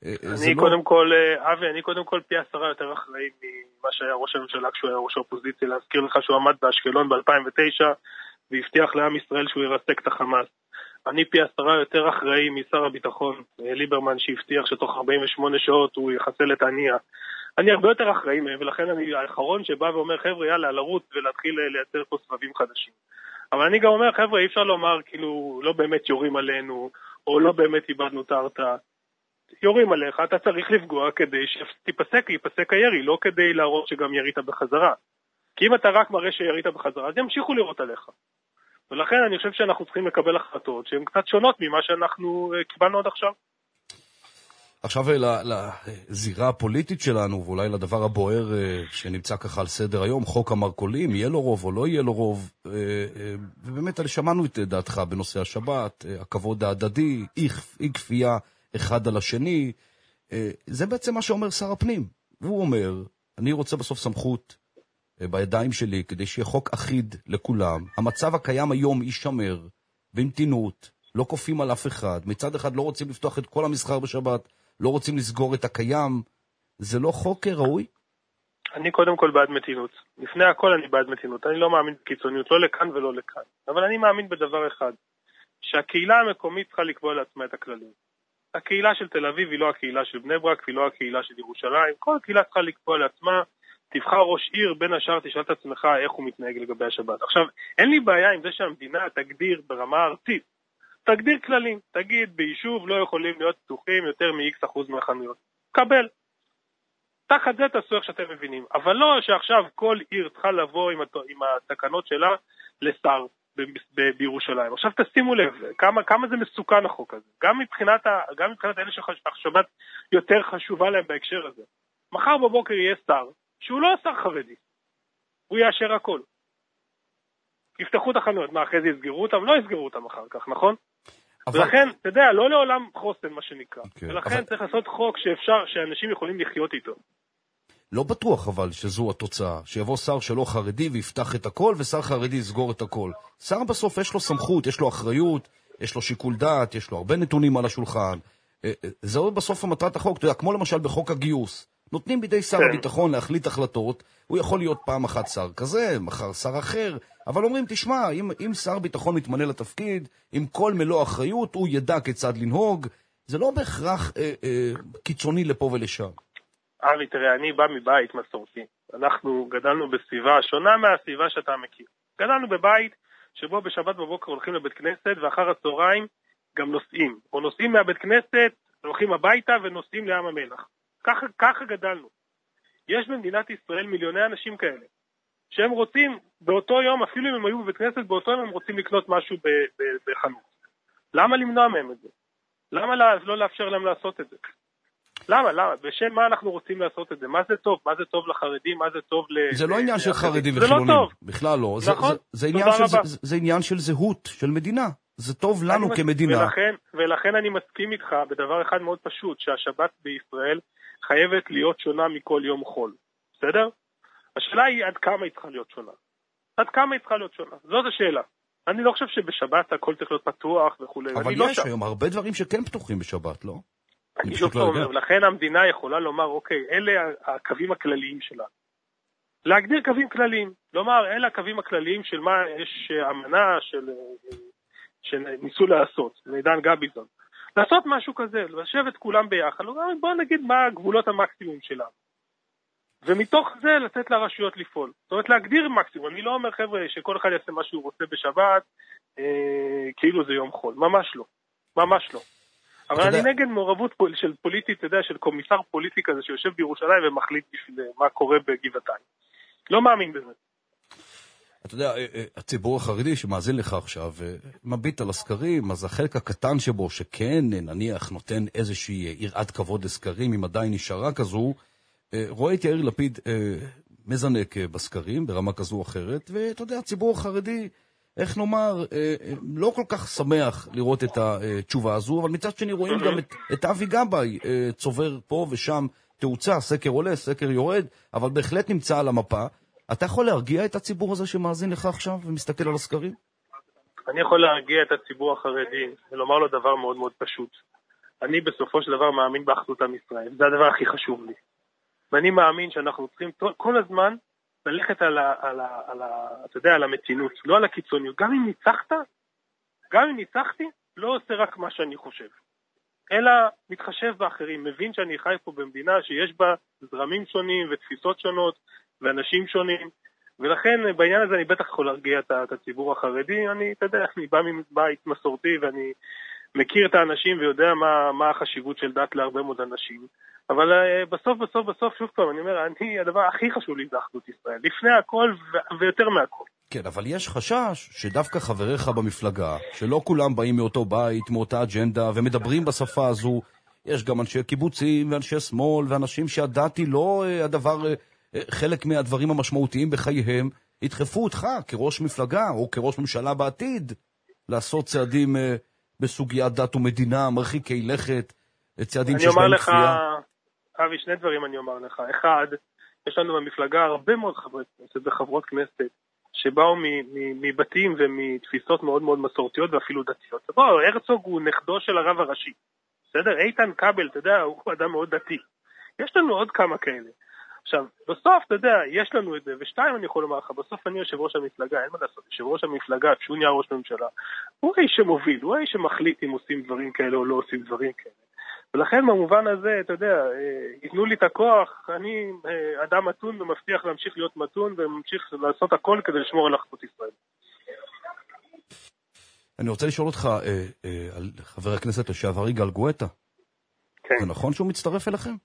Speaker 4: אני קודם כל, אבי, אני קודם כל פי 10 יותר אחראי ממה שהיה ראש הממשלה כשהוא היה ראש האופוזיציה. להזכיר לך שהוא עמד באשקלון ב-2009 והבטיח לעם ישראל שהוא ירסק את החמאס. אני פי 10 יותר אחראי משר הביטחון ליברמן שהבטיח שתוך 48 שעות הוא יחסל את הנייה. אני הרבה יותר אחראי מהם, ולכן אני האחרון שבא ואומר, חבר'ה, יאללה, לרוץ ולהתחיל לייצר פה סבבים חדשים. אבל אני גם אומר, חבר'ה, אי אפשר לומר, כאילו, לא באמת יורים עלינו, או לא באמת איבדנו את ההרתעה. יורים עליך, אתה צריך לפגוע כדי שיפסק הירי, לא כדי להראות שגם ירית בחזרה. כי אם אתה רק מראה שירית בחזרה, אז ימשיכו לראות עליך. ולכן אני חושב שאנחנו צריכים לקבל החלטות שהן קצת שונות ממה שאנחנו קיבלנו עד עכשיו.
Speaker 2: עכשיו לזירה הפוליטית שלנו, ואולי לדבר הבוער שנמצא ככה על סדר היום, חוק המרכולים, יהיה לו רוב או לא יהיה לו רוב, ובאמת שמענו את דעתך בנושא השבת, הכבוד ההדדי, אי כפייה אחד על השני, זה בעצם מה שאומר שר הפנים. הוא אומר, אני רוצה בסוף סמכות בידיים שלי כדי שיהיה חוק אחיד לכולם, המצב הקיים היום יישמר במתינות, לא כופים על אף אחד, מצד אחד לא רוצים לפתוח את כל המסחר בשבת, לא רוצים לסגור את הקיים, זה לא חוק ראוי?
Speaker 4: אני קודם כל בעד מתינות. לפני הכל אני בעד מתינות. אני לא מאמין בקיצוניות, לא לכאן ולא לכאן. אבל אני מאמין בדבר אחד, שהקהילה המקומית צריכה לקבוע לעצמה את הכללים. הקהילה של תל אביב היא לא הקהילה של בני ברק, היא לא הקהילה של ירושלים. כל הקהילה צריכה לקבוע לעצמה, תבחר ראש עיר, בין השאר תשאל את עצמך איך הוא מתנהג לגבי השבת. עכשיו, אין לי בעיה עם זה שהמדינה תגדיר ברמה הארצית, תגדיר כללים, תגיד ביישוב לא יכולים להיות פתוחים יותר מ-X% מהחנויות. קבל. תחת זה תעשו איך שאתם מבינים. אבל לא שעכשיו כל עיר צריכה לבוא עם התקנות שלה לשר בירושלים. עכשיו תשימו לב, כמה זה מסוכן החוק הזה. גם מבחינת אלה שהשבת יותר חשובה להם בהקשר הזה. מחר בבוקר יהיה שר, שהוא לא שר חרדי. הוא יאשר הכל. יפתחו את החנויות, מה אחרי זה יסגרו אותם? לא יסגרו אותם אחר כך, נכון? ולכן, אתה יודע, לא לעולם חוסן מה שנקרא. ולכן צריך לעשות חוק שאנשים יכולים לחיות איתו.
Speaker 2: לא בטוח אבל שזו התוצאה, שיבוא שר שלא חרדי ויפתח את הכל, ושר חרדי יסגור את הכל. שר בסוף יש לו סמכות, יש לו אחריות, יש לו שיקול דעת, יש לו הרבה נתונים על השולחן. זהו בסוף המטרת החוק, אתה יודע, כמו למשל בחוק הגיוס. נותנים בידי שר הביטחון להחליט החלטות, הוא יכול להיות פעם אחת שר כזה, מחר שר אחר, אבל אומרים, תשמע, אם שר ביטחון מתמנה לתפקיד, עם כל מלוא אחריות, הוא ידע כיצד לנהוג, זה לא בהכרח קיצוני לפה ולשם.
Speaker 4: אבי, תראה, אני בא מבית מסורתי. אנחנו גדלנו בסביבה שונה מהסביבה שאתה מכיר. גדלנו בבית שבו בשבת בבוקר הולכים לבית כנסת, ואחר הצהריים גם נוסעים. או נוסעים מהבית כנסת, הולכים הביתה ונוסעים לים המלח. ככה גדלנו. יש במדינת ישראל מיליוני אנשים כאלה, שהם רוצים באותו יום, אפילו אם הם היו בבית כנסת, באותו יום הם רוצים לקנות משהו בחנות. למה למנוע מהם את זה? למה לא לאפשר להם לעשות את זה? למה? בשם מה אנחנו רוצים לעשות את זה? מה זה טוב? מה זה טוב לחרדים? מה זה טוב
Speaker 2: זה לא עניין של חרדים וחילונים.
Speaker 4: זה לא טוב.
Speaker 2: בכלל לא.
Speaker 4: נכון?
Speaker 2: זה עניין של זהות, של מדינה. זה טוב לנו כמדינה.
Speaker 4: ולכן אני מסכים איתך בדבר אחד מאוד פשוט, שהשבת בישראל חייבת להיות שונה מכל יום חול. בסדר? השאלה היא עד כמה היא צריכה להיות שונה. עד כמה היא צריכה להיות שונה. זאת השאלה. אני לא חושב שבשבת הכל צריך להיות פתוח וכו'.
Speaker 2: אבל יש היום הרבה דברים שכן פתוחים בשבת, לא?
Speaker 4: אני פשוט לא אומר, לכן המדינה יכולה לומר, אוקיי, אלה הקווים הכלליים שלה. להגדיר קווים כלליים. לומר, אלה הקווים הכלליים של מה יש אמנה שניסו לעשות, מידן גביזון. לעשות משהו כזה, לשבת כולם ביחד, בואו נגיד מה גבולות המקסימום שלנו. ומתוך זה לתת לרשויות לפעול. זאת אומרת, להגדיר מקסימום. אני לא אומר, חבר'ה, שכל אחד יעשה מה שהוא רוצה בשבת, כאילו זה יום חול. ממש לא. ממש לא. אבל אני נגד מעורבות של פוליטית, אתה יודע, של קומיסר פוליטי כזה שיושב בירושלים ומחליט מה קורה בגבעתיים. לא מאמין בזה.
Speaker 2: אתה יודע, הציבור החרדי שמאזין לך עכשיו, מביט על הסקרים, אז החלק הקטן שבו שכן, נניח, נותן איזושהי יראת כבוד לסקרים, אם עדיין נשארה כזו, רואה את יאיר לפיד מזנק בסקרים, ברמה כזו או אחרת, ואתה יודע, הציבור החרדי, איך נאמר, לא כל כך שמח לראות את התשובה הזו, אבל מצד שני רואים גם את אבי גבאי, צובר פה ושם תאוצה, סקר עולה, סקר יורד, אבל בהחלט נמצא על המפה. אתה יכול להרגיע את הציבור הזה שמאזין לך עכשיו ומסתכל על הסקרים?
Speaker 4: אני יכול להרגיע את הציבור החרדי ולומר לו דבר מאוד מאוד פשוט. אני בסופו של דבר מאמין באחדות עם ישראל, זה הדבר הכי חשוב לי. ואני מאמין שאנחנו צריכים כל הזמן ללכת אתה יודע, על המתינות, לא על הקיצוניות. גם אם ניצחתי, לא עושה רק מה שאני חושב, אלא מתחשב באחרים, מבין שאני חי פה במדינה שיש בה זרמים שונים ותפיסות שונות ואנשים שונים, ולכן בעניין הזה אני בטח יכול להרגיע את הציבור החרדי. אתה יודע, אני בא מבית מסורתי ואני מכיר את האנשים ויודע מה החשיבות של דת להרבה מאוד אנשים. אבל בסוף, שוב פעם, אני אומר, הדבר הכי חשוב לי זה אחדות ישראל, לפני הכל ויותר מהכל.
Speaker 2: כן, אבל יש חשש שדווקא חבריך במפלגה, שלא כולם באים מאותו בית, מאותה אג'נדה, ומדברים בשפה הזו, יש גם אנשי קיבוצים ואנשי שמאל, ואנשים שהדת היא לא חלק מהדברים המשמעותיים בחייהם, ידחפו אותך כראש מפלגה או כראש ממשלה בעתיד, לעשות צעדים בסוגיית דת ומדינה, מרחיקי לכת, צעדים שיש בהם כפייה.
Speaker 4: אבי, שני דברים אני אומר לך. אחד, יש לנו במפלגה הרבה מאוד חברי כנסת וחברות כנסת שבאו מבתים ומתפיסות מאוד מאוד מסורתיות ואפילו דתיות. הרצוג הוא נכדו של הרב הראשי. בסדר? איתן כבל, אתה יודע, הוא אדם מאוד דתי. יש לנו עוד כמה כאלה. עכשיו, בסוף, אתה יודע, יש לנו את זה, ושתיים אני יכול לומר לך, בסוף אני יושב ראש המפלגה, אין מה לעשות, יושב ראש המפלגה, כשהוא נהיה ראש ממשלה, הוא האיש שמוביל, הוא האיש שמחליט אם עושים דברים כאלה או לא עושים דברים כאלה. ולכן במובן הזה, אתה יודע, ייתנו לי את הכוח, אני אדם מתון ומבטיח להמשיך להיות מתון וממשיך לעשות הכל כדי לשמור על אחדות ישראל.
Speaker 2: אני רוצה לשאול אותך על חבר הכנסת לשעבר יגאל גואטה.
Speaker 4: כן.
Speaker 2: זה נכון שהוא מצטרף אליכם?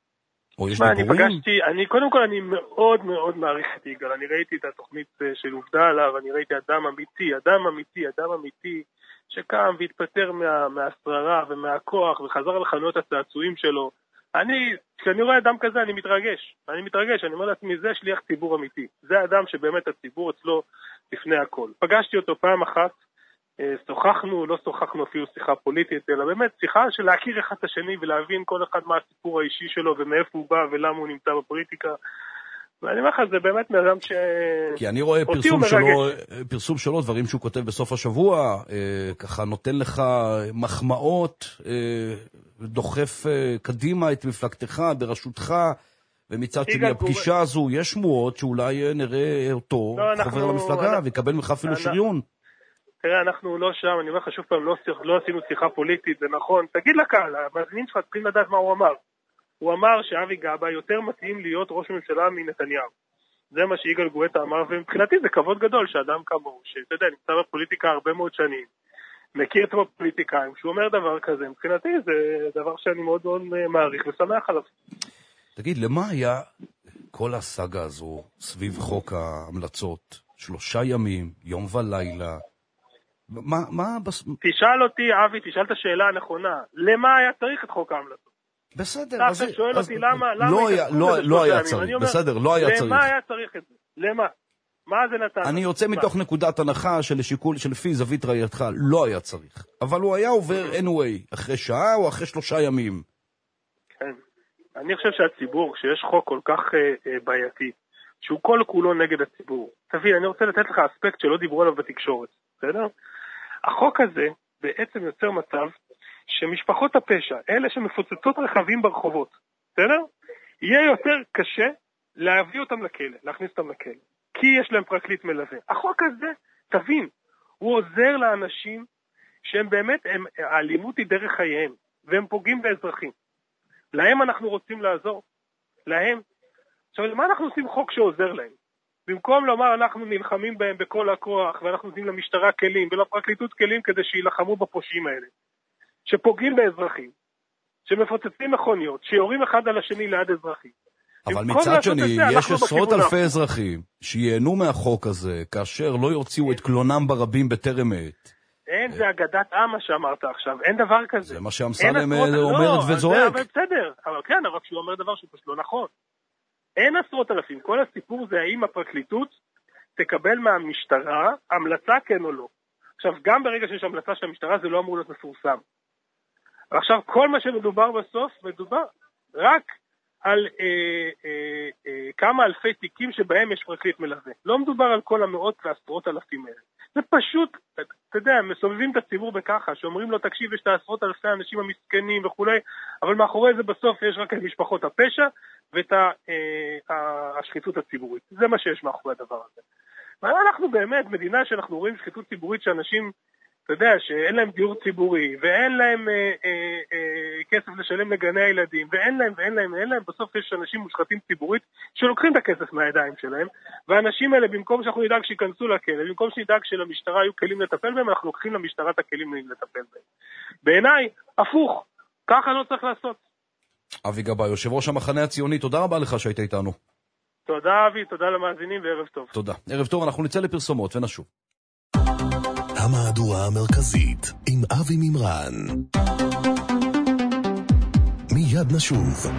Speaker 4: קודם כל אני מאוד מאוד מעריך את יגאל, אני ראיתי את התוכנית של עובדה עליו, אני ראיתי אדם אמיתי, שקם והתפטר מהשררה ומהכוח וחזר לחנויות הצעצועים שלו. כשאני רואה אדם כזה אני מתרגש, אני אומר לעצמי, זה שליח ציבור אמיתי, זה אדם שבאמת הציבור אצלו לפני הכל. פגשתי אותו פעם אחת, לא שוחחנו אפילו שיחה פוליטית, אלא באמת שיחה של להכיר אחד את השני ולהבין כל אחד מה הסיפור האישי שלו ומאיפה הוא בא ולמה הוא נמצא בפוליטיקה. ואני אומר לך, זה באמת מאדם
Speaker 2: כי אני רואה פרסום שלו, דברים שהוא כותב בסוף השבוע, ככה נותן לך מחמאות, דוחף קדימה את מפלגתך בראשותך, ומצד שני הפגישה הזו, יש שמועות שאולי נראה אותו חבר למפלגה ויקבל ממך אפילו שריון.
Speaker 4: תראה, אנחנו לא שם, אני אומר לך שוב פעם, לא עשינו שיחה פוליטית, זה נכון. תגיד לקהל, המאזינים שלך צריכים לדעת מה הוא אמר. הוא אמר שאבי גבאי יותר מתאים להיות ראש ממשלה מנתניהו. זה מה שיגאל גואטה אמר, ומבחינתי זה כבוד גדול שאדם כמוהו, שאתה יודע, נמצא בפוליטיקה הרבה מאוד שנים, מכיר את הפוליטיקאים, כשהוא אומר דבר כזה, מבחינתי זה דבר שאני מאוד מאוד מעריך ושמח עליו.
Speaker 2: תגיד, למה היה כל הסאגה הזו סביב חוק ההמלצות? 3 ימים, יום ולילה,
Speaker 4: תשאל אותי, אבי, תשאל את השאלה הנכונה. למה היה צריך את חוק ההמלצות?
Speaker 2: בסדר,
Speaker 4: אתה שואל אותי למה
Speaker 2: לא היה צריך. בסדר, לא היה צריך.
Speaker 4: למה היה צריך את זה? למה? מה זה נתן?
Speaker 2: אני יוצא מתוך נקודת הנחה שלפי זווית ראייתך לא היה צריך. אבל הוא היה עובר anyway, אחרי שעה או אחרי 3 ימים.
Speaker 4: כן. אני חושב שהציבור, כשיש חוק כל כך בעייתי, שהוא כל כולו נגד הציבור. תבין, אני רוצה לתת לך אספקט שלא דיברו עליו בתקשורת. בסדר? החוק הזה בעצם יוצר מצב שמשפחות הפשע, אלה שמפוצצות רכבים ברחובות, בסדר? יהיה יותר קשה להביא אותם לכלא, להכניס אותם לכלא, כי יש להם פרקליט מלווה. החוק הזה, תבין, הוא עוזר לאנשים שהם באמת, האלימות היא דרך חייהם, והם פוגעים באזרחים. להם אנחנו רוצים לעזור, להם. עכשיו, למה אנחנו עושים חוק שעוזר להם? במקום לומר אנחנו נלחמים בהם בכל הכוח, ואנחנו נותנים למשטרה כלים ולפרקליטות כלים כדי שילחמו בפושעים האלה, שפוגעים באזרחים, שמפוצצים מכוניות, שיורים אחד על השני ליד אזרחים.
Speaker 2: אבל מצד שני, יש עשרות אלפי אזרחים שיהנו מהחוק הזה, כאשר לא יוציאו את קלונם ברבים בטרם עת.
Speaker 4: אין, זה אגדת עם מה שאמרת עכשיו, אין דבר כזה.
Speaker 2: זה מה שאמסלם אומרת וזועק.
Speaker 4: אבל בסדר, אבל כן, אבל כשהוא אומר דבר שהוא פשוט לא נכון. אין עשרות אלפים, כל הסיפור זה האם הפרקליטות תקבל מהמשטרה המלצה כן או לא. עכשיו, גם ברגע שיש המלצה של המשטרה זה לא אמור להיות מפורסם. עכשיו, כל מה שמדובר בסוף, מדובר רק על כמה אלפי תיקים שבהם יש פרקליט מלווה. לא מדובר על כל המאות ועשרות אלפים האלה. זה פשוט, אתה יודע, מסובבים את הציבור בככה, שאומרים לו, תקשיב, יש את העשרות אלפי האנשים המסכנים וכולי, אבל מאחורי זה בסוף יש רק את משפחות הפשע ואת השחיתות הציבורית. זה מה שיש מאחורי הדבר הזה. ואנחנו באמת, מדינה שאנחנו רואים שחיתות ציבורית שאנשים, אתה יודע, שאין להם דיור ציבורי, ואין להם כסף לשלם לגני הילדים, ואין להם, בסוף יש אנשים מושחתים ציבורית שלוקחים את הכסף מהידיים שלהם, והאנשים האלה, במקום שאנחנו נדאג שיכנסו לכלא, במקום שנדאג שלמשטרה יהיו כלים לטפל בהם, אנחנו לוקחים למשטרה את הכלים לטפל בהם. בעיניי, הפוך, ככה לא צריך לעשות.
Speaker 2: אבי גבאי, יושב ראש המחנה הציוני, תודה רבה לך שהיית איתנו.
Speaker 4: תודה אבי, תודה למאזינים וערב טוב.
Speaker 2: תודה. ערב טוב, אנחנו נצא לפרסומות ונשוב.
Speaker 1: המהדורה המרכזית עם אבי מימרן. מיד נשוב.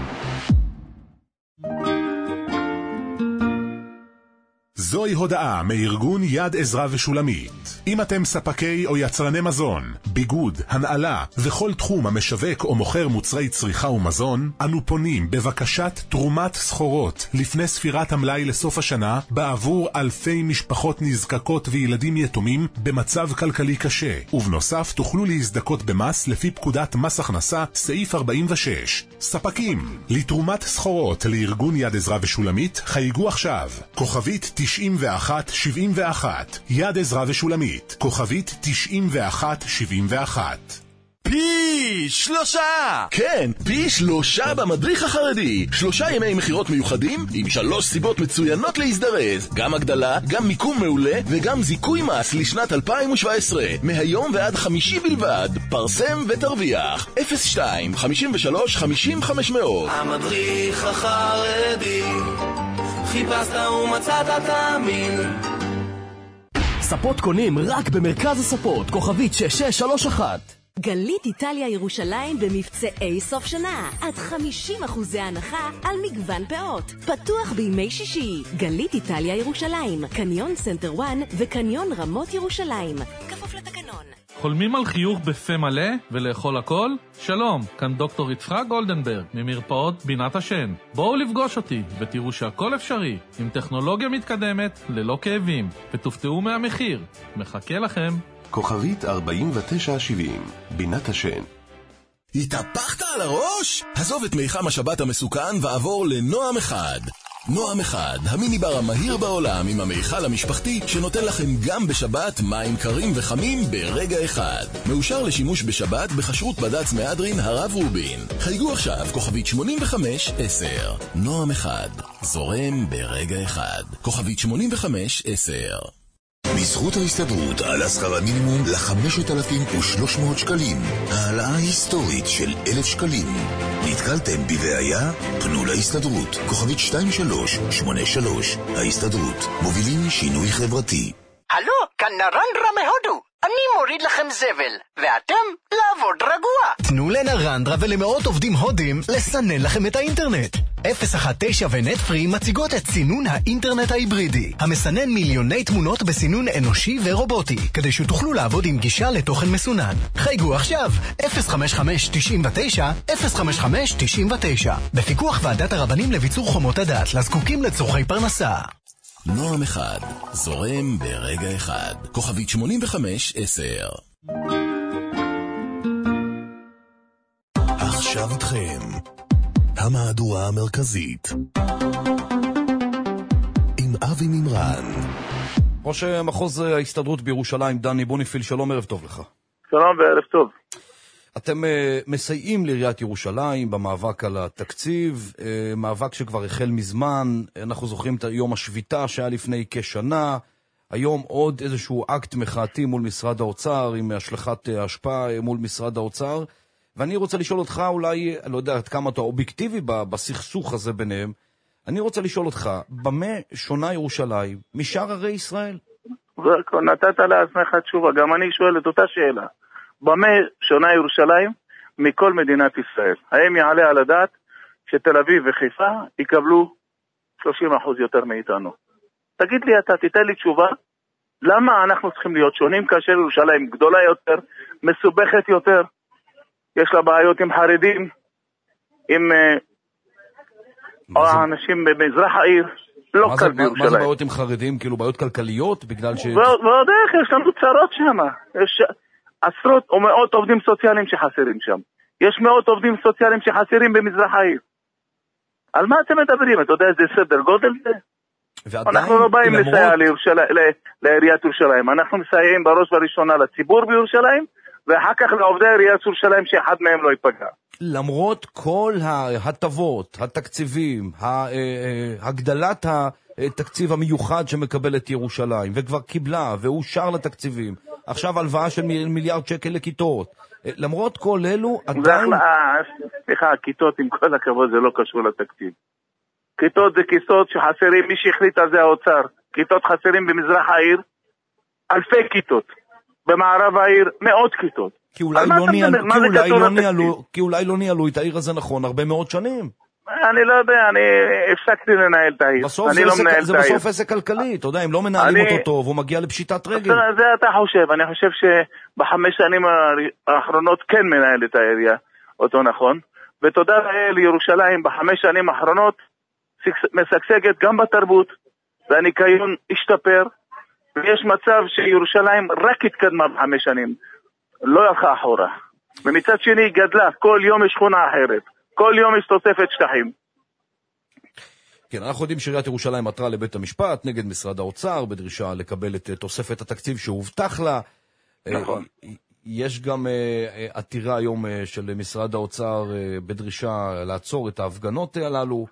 Speaker 5: זוהי הודעה מארגון יד עזרא ושולמית. אם אתם ספקי או יצרני מזון, ביגוד, הנעלה וכל תחום המשווק או מוכר מוצרי צריכה ומזון, אנו פונים בבקשת תרומת סחורות לפני ספירת המלאי לסוף השנה בעבור אלפי משפחות נזקקות וילדים יתומים במצב כלכלי קשה. ובנוסף תוכלו להזדכות במס לפי פקודת מס הכנסה סעיף 46. ספקים לתרומת סחורות לארגון יד עזרא ושולמית חייגו עכשיו כוכבית 9171 יד עזרא ושולמית כוכבית 9171.
Speaker 1: פי 3! כן, פי 3 במדריך החרדי. 3 ימי מחירות מיוחדים עם 3 סיבות מצוינות להזדרז. גם הגדלה, גם מיקום מעולה וגם זיכוי מס לשנת 2017. מהיום ועד 5 בלבד. פרסם ותרוויח. 02 53 50 500.
Speaker 6: המדריך החרדי, חיפשת ומצאת תאמין.
Speaker 7: ספות קונים רק במרכז הספות, כוכבית 6631.
Speaker 8: גלית איטליה ירושלים במבצעי סוף שנה. עד 50% הנחה על מגוון פאות. פתוח בימי שישי. גלית איטליה ירושלים, קניון סנטר 1 וקניון רמות ירושלים. כפוף לתקנון.
Speaker 9: חולמים על חיוך בפה מלא ולאכול הכל? שלום, כאן דוקטור יצחק גולדנברג ממרפאות בינת השן. בואו לפגוש אותי ותראו שהכל אפשרי עם טכנולוגיה מתקדמת ללא כאבים ותופתעו מהמחיר. מחכה לכם.
Speaker 1: כוכבית 4970 בינת השן. התהפכת על הראש? עזוב את מיחם השבת המסוכן ועבור לנועם אחד. נועם אחד, המיני בר המהיר בעולם עם המיכל המשפחתי שנותן לכם גם בשבת מים קרים וחמים ברגע אחד. מאושר לשימוש בשבת בחשרות בד"ץ מהדרין הרב רובין. חייגו עכשיו כוכבית 8510. נועם אחד, זורם ברגע אחד. כוכבית 8510. בזכות ההסתדרות עלה שכר המינימום ל-5,300 שקלים. העלאה היסטורית של 1,000 שקלים. נתקלתם בבעיה? פנו להסתדרות. כוכבית 2383. ההסתדרות. מובילים שינוי חברתי.
Speaker 10: הלו, כאן נרנדרה מהודו. אני מוריד לכם זבל, ואתם לעבוד רגוע.
Speaker 7: תנו לנרנדרה ולמאות עובדים הודים לסנן לכם את האינטרנט. 019 ונטפרי מציגות את סינון האינטרנט ההיברידי, המסנן מיליוני תמונות בסינון אנושי ורובוטי, כדי שתוכלו לעבוד עם גישה לתוכן מסונן. חייגו עכשיו 055-99 בפיקוח ועדת הרבנים לביצור חומות הדת לזקוקים לצורכי פרנסה.
Speaker 1: נועם אחד, זורם ברגע אחד. כוכבית 8510. עכשיו איתכם המהדורה המרכזית עם אבי מימרן.
Speaker 2: ראש מחוז ההסתדרות בירושלים, דני בוניפיל, שלום, ערב טוב לך.
Speaker 3: שלום וערב טוב.
Speaker 2: אתם מסייעים לעיריית ירושלים במאבק על התקציב, מאבק שכבר החל מזמן. אנחנו זוכרים את יום השביתה שהיה לפני כשנה, היום עוד איזשהו אקט מחאתי מול משרד האוצר עם השלכת השפעה מול משרד האוצר, ואני רוצה לשאול אותך, אולי, לא יודע עד כמה אתה אובייקטיבי בסכסוך הזה ביניהם, אני רוצה לשאול אותך, במה שונה ירושלים משאר ערי ישראל?
Speaker 3: נתת לעצמך תשובה, גם אני שואל את אותה שאלה. במה שונה ירושלים מכל מדינת ישראל? האם יעלה על הדעת שתל אביב וחיפה יקבלו 30% יותר מאיתנו? תגיד לי אתה, תיתן לי תשובה, למה אנחנו צריכים להיות שונים כאשר ירושלים גדולה יותר, מסובכת יותר, יש לה בעיות עם חרדים, עם אנשים במזרח העיר,
Speaker 11: לא קל בירושלים.
Speaker 2: מה זה בעיות עם חרדים? כאילו בעיות כלכליות? בגלל ש...
Speaker 11: ועוד איך, יש לנו צרות שם. יש עשרות או מאות עובדים סוציאליים שחסרים שם. יש מאות עובדים סוציאליים שחסרים במזרח העיר. על מה אתם מדברים? אתה יודע איזה סדר גודל זה? אנחנו לא באים לסייע לעיריית ירושלים. אנחנו מסייעים בראש ובראשונה לציבור בירושלים, ואחר כך לעובדי עיריית ירושלים שאחד מהם לא ייפגע.
Speaker 2: למרות כל ההטבות, התקציבים, הגדלת התקציב המיוחד שמקבלת ירושלים, וכבר קיבלה ואושר לתקציבים, עכשיו הלוואה של מיליארד שקל לכיתות, למרות כל אלו עדיין...
Speaker 11: סליחה, כיתות עם כל הכבוד זה לא קשור לתקציב. כיתות זה כיתות שחסרים, מי שהחליט על זה האוצר. כיתות חסרים במזרח העיר, אלפי כיתות. במערב העיר, מאות כיתות.
Speaker 2: כי אולי לא ניהלו את העיר הזה נכון הרבה מאוד שנים.
Speaker 11: אני לא יודע, אני הפסקתי לנהל את העיר.
Speaker 2: זה בסוף עסק כלכלי, אתה יודע, אם לא מנהלים אותו טוב, הוא מגיע לפשיטת רגל.
Speaker 11: זה אתה חושב, אני חושב שבחמש שנים האחרונות כן מנהל את העירייה, אותו נכון. ותודה לירושלים, בחמש שנים האחרונות, משגשגת גם בתרבות, והניקיון השתפר, ויש מצב שירושלים רק התקדמה בחמש שנים, לא הלכה אחורה. ומצד שני גדלה, כל יום יש שכונה אחרת, כל יום יש תוספת שטחים.
Speaker 2: כן, אנחנו יודעים שעיריית ירושלים עתרה לבית המשפט נגד משרד האוצר, בדרישה לקבל את תוספת התקציב שהובטח לה.
Speaker 11: נכון.
Speaker 2: יש גם עתירה היום של משרד האוצר בדרישה לעצור את ההפגנות הללו,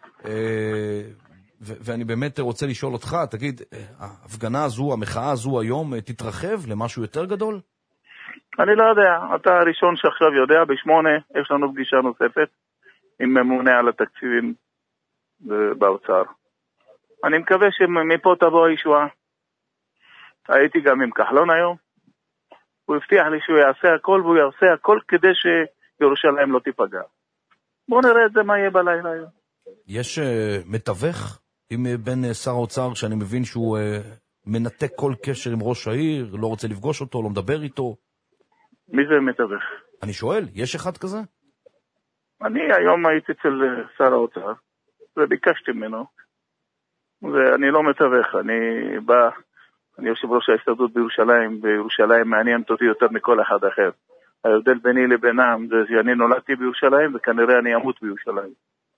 Speaker 2: ואני באמת רוצה לשאול אותך, תגיד, ההפגנה הזו, המחאה הזו היום תתרחב למשהו יותר גדול?
Speaker 11: אני לא יודע, אתה הראשון שעכשיו יודע, ב8 יש לנו פגישה נוספת עם ממונה על התקציבים באוצר. אני מקווה שמפה תבוא הישועה. הייתי גם עם כחלון היום, הוא הבטיח לי שהוא יעשה הכל, והוא יעשה הכל כדי שירושלים לא תיפגע. בואו נראה את זה מה יהיה בלילה היום.
Speaker 2: יש מתווך בין שר האוצר, שאני מבין שהוא מנתק כל קשר עם ראש העיר, לא רוצה לפגוש אותו, לא מדבר איתו.
Speaker 11: מי זה מתווך?
Speaker 2: אני שואל, יש אחד כזה?
Speaker 11: אני היום הייתי אצל שר האוצר, וביקשתי ממנו, ואני לא מתווך, אני יושב ראש ההסתדרות בירושלים, וירושלים מעניינת אותי יותר מכל אחד אחר. ההבדל ביני לבינם זה שאני נולדתי בירושלים, וכנראה אני אמות בירושלים.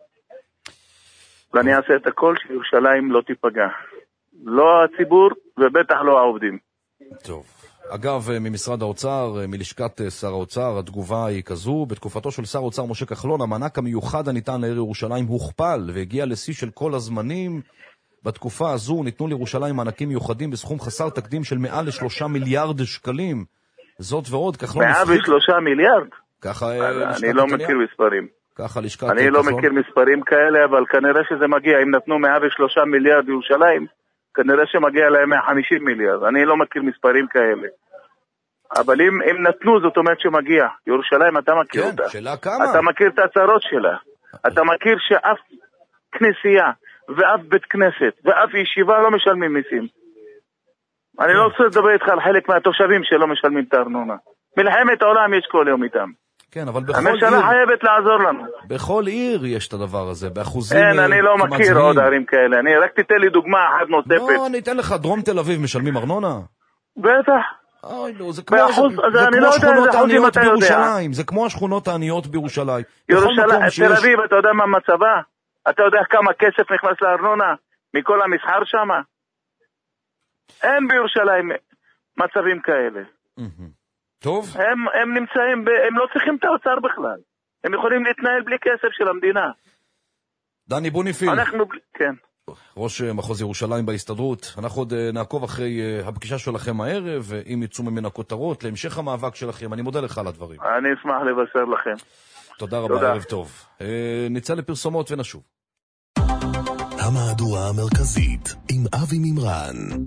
Speaker 11: ואני אעשה את הכל שירושלים לא תיפגע. לא הציבור ובטח לא העובדים.
Speaker 2: טוב. אגב, ממשרד האוצר, מלשכת שר האוצר, התגובה היא כזו: בתקופתו של שר האוצר משה כחלון, המענק המיוחד הניתן לעיר ירושלים הוכפל והגיע לשיא של כל הזמנים. בתקופה הזו ניתנו לירושלים מענקים מיוחדים בסכום חסר תקדים של מעל ל3 מיליארד שקלים. זאת ועוד, כחלון...
Speaker 11: 103 מיליארד?
Speaker 2: ככה
Speaker 11: אני לא מכיר מספרים.
Speaker 2: ככה לשכת...
Speaker 11: אני לא מכיר מספרים כאלה, אבל כנראה שזה מגיע. אם נתנו 103 מיליארד לירושלים, כנראה שמגיע להם 150 מיליארד. אני לא מכיר מספרים כאלה. אבל אם נתנו, זאת אומרת שמגיע. ירושלים, אתה מכיר אותה.
Speaker 2: כן, שאלה כמה.
Speaker 11: אתה מכיר את הצרות שלה. אתה מכיר שאף כנסייה ואף בית כנסת ואף ישיבה לא משלמים מיסים. אני לא רוצה לדבר איתך על חלק מהתושבים שלא משלמים את הארנונה. מלחמת העולם יש כל יום איתם.
Speaker 2: כן, אבל בכל
Speaker 11: הממשלה
Speaker 2: עיר...
Speaker 11: חייבת לעזור לנו.
Speaker 2: בכל עיר יש את הדבר הזה, באחוזים...
Speaker 11: אין, אני לא מכיר עוד ערים כאלה. אני רק תיתן לי דוגמה אחת נוספת.
Speaker 2: לא, אני אתן לך, דרום תל אביב משלמים ארנונה?
Speaker 11: בטח.
Speaker 2: אוי, לא, זה כמו השכונות העניות בירושלים. זה כמו השכונות העניות בירושלים.
Speaker 11: תל אביב, אתה יודע מה מצבה? אתה יודע כמה כסף נכנס לארנונה מכל המסחר שם? אין בירושלים מצבים כאלה.
Speaker 2: טוב.
Speaker 11: הם נמצאים, הם לא צריכים את האוצר בכלל. הם יכולים להתנהל בלי כסף של המדינה.
Speaker 2: דני בוניפיל.
Speaker 11: כן.
Speaker 2: ראש מחוז ירושלים בהסתדרות. אנחנו עוד נעקוב אחרי הפגישה שלכם הערב, ואם יצאו ממנה כותרות להמשך המאבק שלכם. אני מודה לך על הדברים.
Speaker 11: אני אשמח לבשר לכם.
Speaker 2: תודה רבה, ערב טוב. נצא לפרסומות ונשוב.
Speaker 1: המהדורה המרכזית עם אבי ממרן.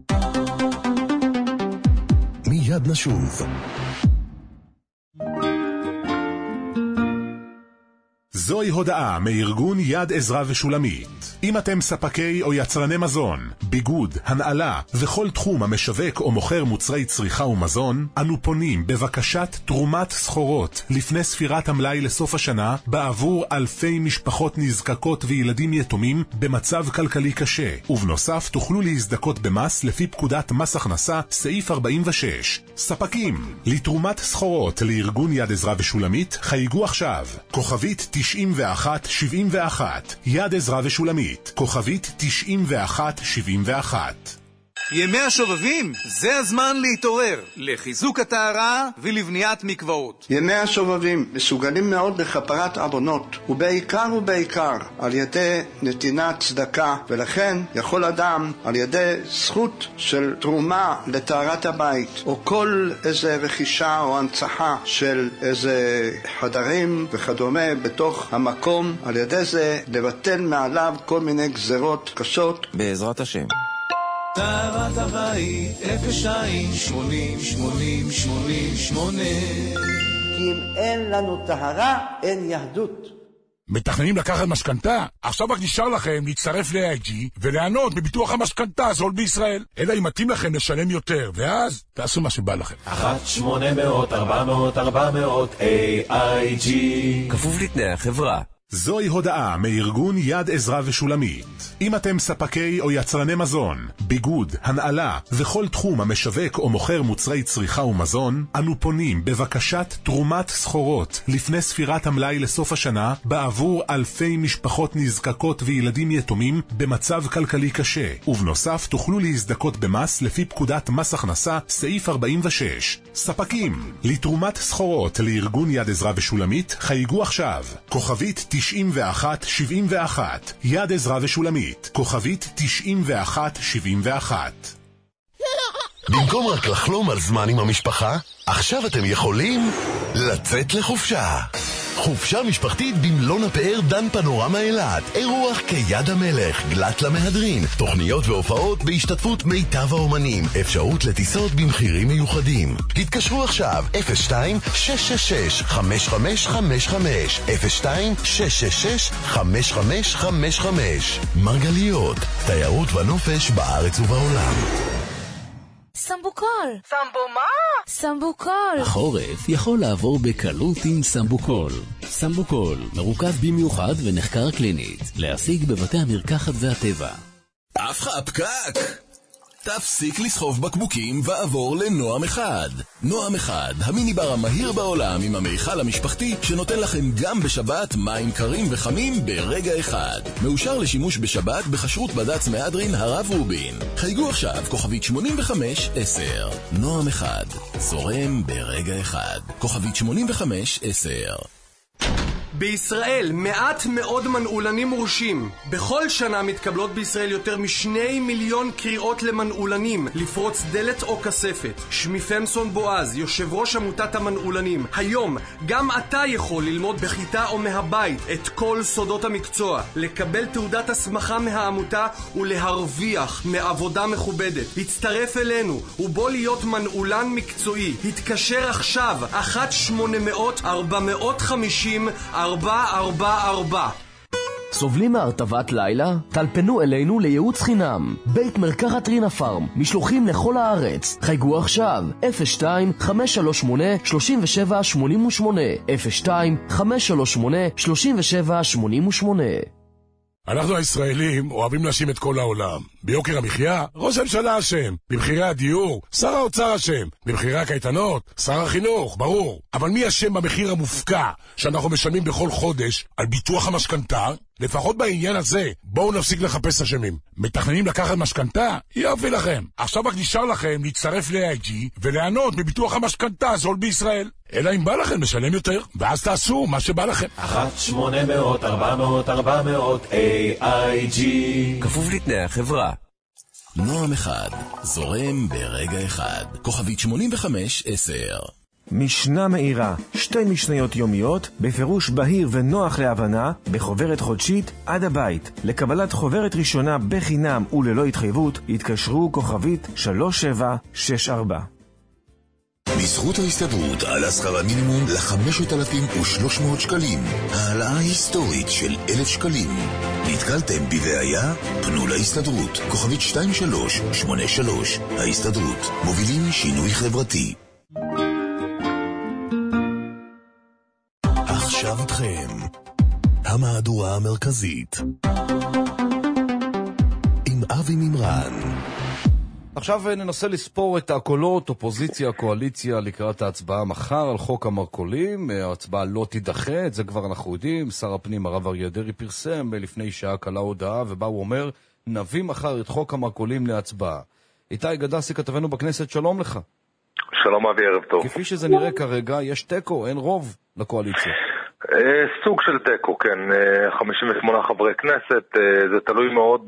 Speaker 1: מיד נשוב.
Speaker 5: זוהי הודעה מארגון יד עזרא ושולמית. אם אתם ספקי או יצרני מזון, ביגוד, הנעלה וכל תחום המשווק או מוכר מוצרי צריכה ומזון, אנו פונים בבקשת תרומת סחורות לפני ספירת המלאי לסוף השנה בעבור אלפי משפחות נזקקות וילדים יתומים במצב כלכלי קשה, ובנוסף תוכלו להזדכות במס לפי פקודת מס הכנסה סעיף 46. ספקים לתרומת סחורות לארגון יד עזרא ושולמית חייגו עכשיו כוכבית 9171 יד עזרא ושולמית כוכבית 9171.
Speaker 12: ימי השובבים, זה הזמן להתעורר לחיזוק הטהרה ולבניית מקוואות.
Speaker 13: ימי השובבים מסוגלים מאוד לכפרת עוונות, ובעיקר על ידי נתינת צדקה, ולכן יכול אדם על ידי זכות של תרומה לטהרת הבית, או כל איזה רכישה או הנצחה של איזה חדרים וכדומה בתוך המקום, על ידי זה לבטל מעליו כל מיני גזרות קשות
Speaker 14: בעזרת השם.
Speaker 6: טהרת הבית 02-80-80-88.
Speaker 15: כי אם אין לנו טהרה, אין יהדות.
Speaker 16: מתכננים לקחת משכנתה? עכשיו רק נשאר לכם להצטרף ל-AIG ולענות בביטוח המשכנתה הזול בישראל. אלא אם מתאים לכם לשלם יותר, ואז תעשו מה שבא לכם.
Speaker 6: 1-800-400-400 AIG.
Speaker 14: כפוף לתנאי החברה.
Speaker 5: זוהי הודעה מארגון יד עזרא ושולמית. אם אתם ספקי או יצרני מזון, ביגוד, הנעלה וכל תחום המשווק או מוכר מוצרי צריכה ומזון, אנו פונים בבקשת תרומת סחורות לפני ספירת המלאי לסוף השנה בעבור אלפי משפחות נזקקות וילדים יתומים במצב כלכלי קשה, ובנוסף תוכלו להזדכות במס לפי פקודת מס הכנסה סעיף 46. ספקים לתרומת סחורות לארגון יד עזרא ושולמית חייגו עכשיו כוכבית 9171 יד עזרא ושולמית כוכבית 9171.
Speaker 1: במקום רק לחלום על זמן עם המשפחה, עכשיו אתם יכולים לצאת לחופשה. חופשה משפחתית במלון הפאר דן פנורמה אילת. אירוח כיד המלך, גלת למהדרין, תוכניות והופעות בהשתתפות מיטב האומנים, אפשרות לטיסות במחירים מיוחדים. התקשרו עכשיו 02-666-5555 02-666-5555. מרגליות, תיירות ונופש בארץ ובעולם.
Speaker 17: סמבוקול.
Speaker 10: סמבו מה?
Speaker 17: סמבוקול.
Speaker 18: החורף יכול לעבור בקלות עם סמבוקול. סמבוקול מרוכז במיוחד ונחקר קלינית. להשיג בבתי המרקחת והטבע.
Speaker 1: אף הפקק! תפסיק לסחוב בקבוקים ועבור לנועם אחד. נועם אחד, המיניבר המהיר בעולם עם המיכל המשפחתי שנותן לכם גם בשבת מים קרים וחמים ברגע אחד. מאושר לשימוש בשבת בחשרות בד"ץ מהדרין הרב רובין. חייגו עכשיו כוכבית 85-10. נועם אחד, זורם ברגע אחד. כוכבית 85-10.
Speaker 12: בישראל מעט מאוד מנעולנים מורשים. בכל שנה מתקבלות בישראל יותר מ2 מיליון קריאות למנעולנים לפרוץ דלת או כספת. שמי פמסון בועז, יושב ראש עמותת המנעולנים. היום גם אתה יכול ללמוד בכיתה או מהבית את כל סודות המקצוע, לקבל תעודת הסמכה מהעמותה ולהרוויח מעבודה מכובדת. הצטרף אלינו ובוא להיות מנעולן מקצועי. התקשר עכשיו 1-800-450-444.
Speaker 19: סובלים מהרטבת לילה? טלפנו אלינו לייעוץ חינם. בית מרקחת רינה פארם, משלוחים לכל הארץ. חייגו עכשיו 02-538-3788 02-538-3788.
Speaker 16: אנחנו הישראלים אוהבים להאשים את כל העולם. ביוקר המחיה, ראש הממשלה אשם. במחירי הדיור, שר האוצר אשם. במחירי הקייטנות, שר החינוך, ברור. אבל מי אשם במחיר המופקע שאנחנו משלמים בכל חודש על ביטוח המשכנתה? לפחות בעניין הזה, בואו נפסיק לחפש אשמים. מתכננים לקחת משכנתה? יופי לכם. עכשיו רק נשאר לכם להצטרף ל-AIG ולענות בביטוח המשכנתה הזול בישראל. אלא אם בא לכם לשלם יותר, ואז תעשו מה שבא לכם.
Speaker 6: 1-800-400-400 AIG.
Speaker 14: כפוף לתנאי החברה.
Speaker 1: נועם אחד, זורם ברגע אחד. כוכבית 85-10.
Speaker 20: משנה מאירה, 2 משניות יומיות, בפירוש בהיר ונוח להבנה, בחוברת חודשית עד הבית. לקבלת חוברת ראשונה בחינם וללא התחייבות, התקשרו כוכבית 3764.
Speaker 1: בזכות ההסתדרות עלה שכר המינימום ל-5,300 שקלים. העלאה היסטורית של 1,000 שקלים. נתקלתם בבעיה? פנו להסתדרות. כוכבית 2383. ההסתדרות. מובילים שינוי חברתי. עכשיו איתכם. המהדורה המרכזית. עם אבי מימרן.
Speaker 2: עכשיו ננסה לספור את הקולות, אופוזיציה, קואליציה, לקראת ההצבעה מחר על חוק המרכולים. ההצבעה לא תידחה, את זה כבר אנחנו יודעים. שר הפנים הרב אריה דרעי פרסם לפני שעה קלה הודעה, ובה הוא אומר, נביא מחר את חוק המרכולים להצבעה. איתי גדסי, כתבנו בכנסת, שלום לך.
Speaker 21: שלום אבי, ערב טוב.
Speaker 2: כפי שזה נראה כרגע, יש טקו, אין רוב לקואליציה.
Speaker 21: סוג של טקו, כן, 58 חברי כנסת, זה תלוי מאוד,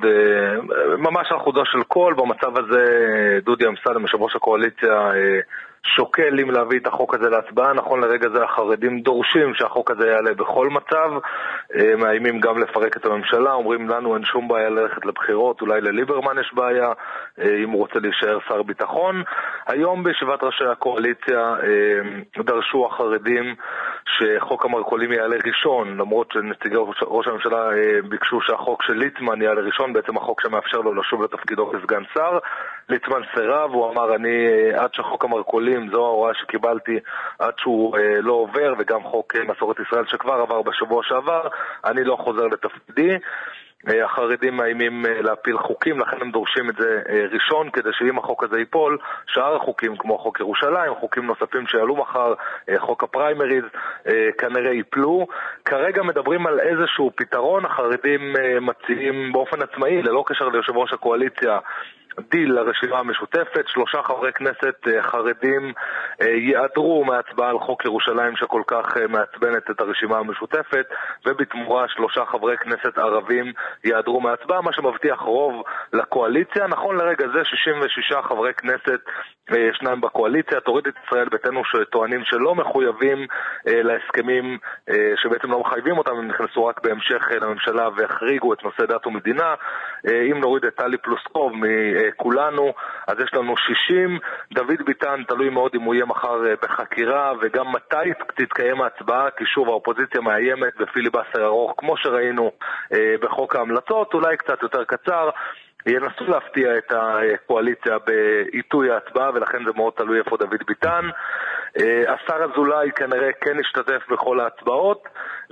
Speaker 21: ממש על חודו של קול. במצב הזה דודי אמסלם, יושב ראש הקואליציה, שוקל אם להביא את החוק הזה להצבעה. נכון לרגע זה החרדים דורשים שהחוק הזה יעלה בכל מצב, מאיימים גם לפרק את הממשלה, אומרים לנו אין שום בעיה ללכת לבחירות, אולי לליברמן יש בעיה אם הוא רוצה להישאר שר ביטחון. היום בישיבת ראשי הקואליציה דרשו החרדים שחוק המרכולים יעלה ראשון, למרות שנציגי ראש הממשלה ביקשו שהחוק של ליצמן יעלה ראשון, בעצם החוק שמאפשר לו לשוב לתפקידו כסגן שר. ליצמן סירב, הוא אמר אני עד שחוק המרכולים, זו ההוראה שקיבלתי, עד שהוא לא עובר, וגם חוק מסורת ישראל שכבר עבר בשבוע שעבר, אני לא חוזר לתפקידי. החרדים מאיימים להפיל חוקים, לכן הם דורשים את זה ראשון, כדי שאם החוק הזה ייפול, שאר החוקים כמו חוק ירושלים, חוקים נוספים שיעלו מחר, חוק הפריימריז, כנראה ייפלו. כרגע מדברים על איזשהו פתרון, החרדים מציעים באופן עצמאי, ללא קשר ליושב ראש הקואליציה, דיל לרשימה המשותפת. 3 חברי כנסת חרדים יעדרו מהצבעה על חוק ירושלים שכל כך מעצבנת את הרשימה המשותפת, ובתמורה 3 חברי כנסת ערבים יעדרו מהצבעה, מה שמבטיח רוב לקואליציה. נכון לרגע זה 66 חברי כנסת ישנם בקואליציה, תוריד את ישראל ביתנו שטוענים שלא מחויבים להסכמים, שבעצם לא מחייבים אותם, הם נכנסו רק בהמשך לממשלה והחריגו את נושא דת ומדינה. אם נוריד את טלי פלוסקוב מכולנו, אז יש לנו 60. דוד ביטן תלוי מאוד אם הוא יהיה מחר בחקירה, וגם מתי תתקיים ההצבעה, כי שוב האופוזיציה מאיימת בפיליבסטר ארוך כמו שראינו בחוק ההמלצות, אולי קצת יותר קצר. ינסו להפתיע את הקואליציה בעיתוי ההצבעה, ולכן זה מאוד תלוי איפה דוד ביטן. השר אזולאי כנראה כן ישתתף בכל ההצבעות,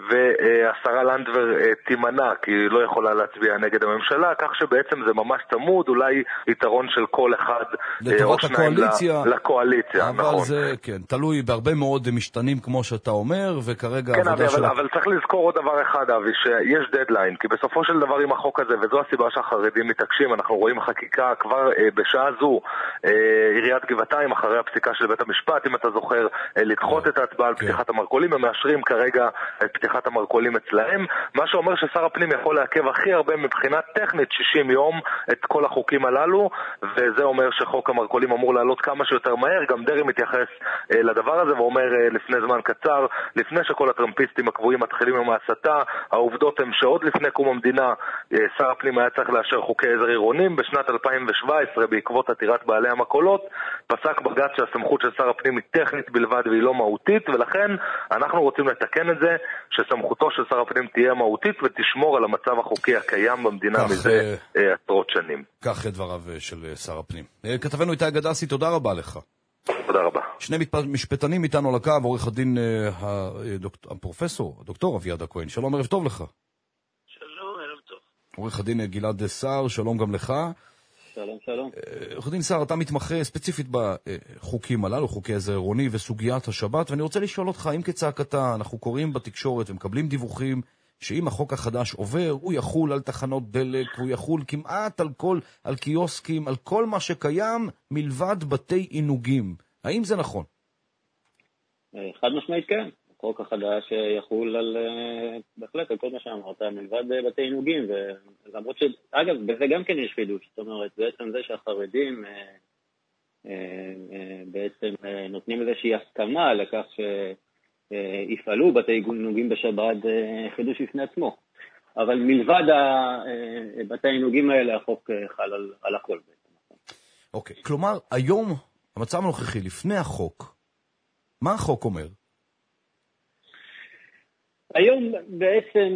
Speaker 21: והשרה לנדבר תימנע, כי היא לא יכולה להצביע נגד הממשלה, כך שבעצם זה ממש צמוד, אולי יתרון של כל אחד או שניים לקואליציה.
Speaker 2: אבל
Speaker 21: נכון.
Speaker 2: זה כן, תלוי בהרבה מאוד משתנים כמו שאתה אומר, וכרגע
Speaker 21: כן, אבל צריך לזכור עוד דבר אחד, אבי, שיש דדליין, כי בסופו של דבר עם החוק הזה, וזו הסיבה שהחרדים מתעקשים, אנחנו רואים חקיקה כבר בשעה זו, עיריית גבעתיים, אחרי הפסיקה של בית המשפט, אם אתה זוכר, לדחות את ההצבעה על פתיחת המרכולים, הם מאשרים כרגע את פתיחת המרכולים אצלהם, מה שאומר ששר הפנים יכול לעכב הכי הרבה מבחינה טכנית 60 יום את כל החוקים הללו, וזה אומר שחוק המרכולים אמור לעלות כמה שיותר מהר. גם דרעי מתייחס לדבר הזה ואומר לפני זמן קצר, לפני שכל הטרמפיסטים הקבועים מתחילים עם ההסתה, העובדות הן שעוד לפני קום המדינה שר הפנים היה צריך לאשר חוקי עזר עירונים. בשנת 2017 בעקבות עתירת בעלי המכולות פסק בג"ץ שהסמכות של שר הפנים היא טכנית בלבד והיא לא מהותית, ולכן אנחנו רוצים לתקן את זה שסמכותו של שר הפנים תהיה מהותית ותשמור על המצב החוקי הקיים במדינה מזה עשרות שנים.
Speaker 2: כך דבריו של שר הפנים. כתבנו איתי גדסי, תודה רבה לך.
Speaker 21: תודה רבה.
Speaker 2: 2 משפטנים איתנו על הקו, עורך הדין הפרופסור, הדוקטור אביעד הכהן. שלום, ערב טוב לך.
Speaker 22: שלום, ערב טוב.
Speaker 2: עורך הדין גלעד סער, שלום גם לך.
Speaker 22: שלום, שלום.
Speaker 2: עורך דין סער, אתה מתמחה ספציפית בחוקים הללו, חוקי עזר עירוני וסוגיית השבת, ואני רוצה לשאול אותך, אם כצעקתה אנחנו קוראים בתקשורת ומקבלים דיווחים שאם החוק החדש עובר, הוא יחול על תחנות דלק, הוא יחול כמעט על קיוסקים, על כל מה שקיים מלבד בתי עינוגים. האם זה נכון?
Speaker 22: חד משמעית כן. החוק החדש יחול על, בהחלט, על כל מה שאמרת, מלבד בתי עינוגים, ולמרות אגב, בזה גם כן יש חידוש. זאת אומרת, בעצם זה שהחרדים בעצם נותנים איזושהי הסכמה לכך שיפעלו בתי עינוגים בשבת, חידוש בפני עצמו. אבל מלבד בתי העינוגים האלה, החוק חל על הכל.
Speaker 2: אוקיי, כלומר, היום, המצב הנוכחי, לפני החוק, מה החוק אומר?
Speaker 22: היום בעצם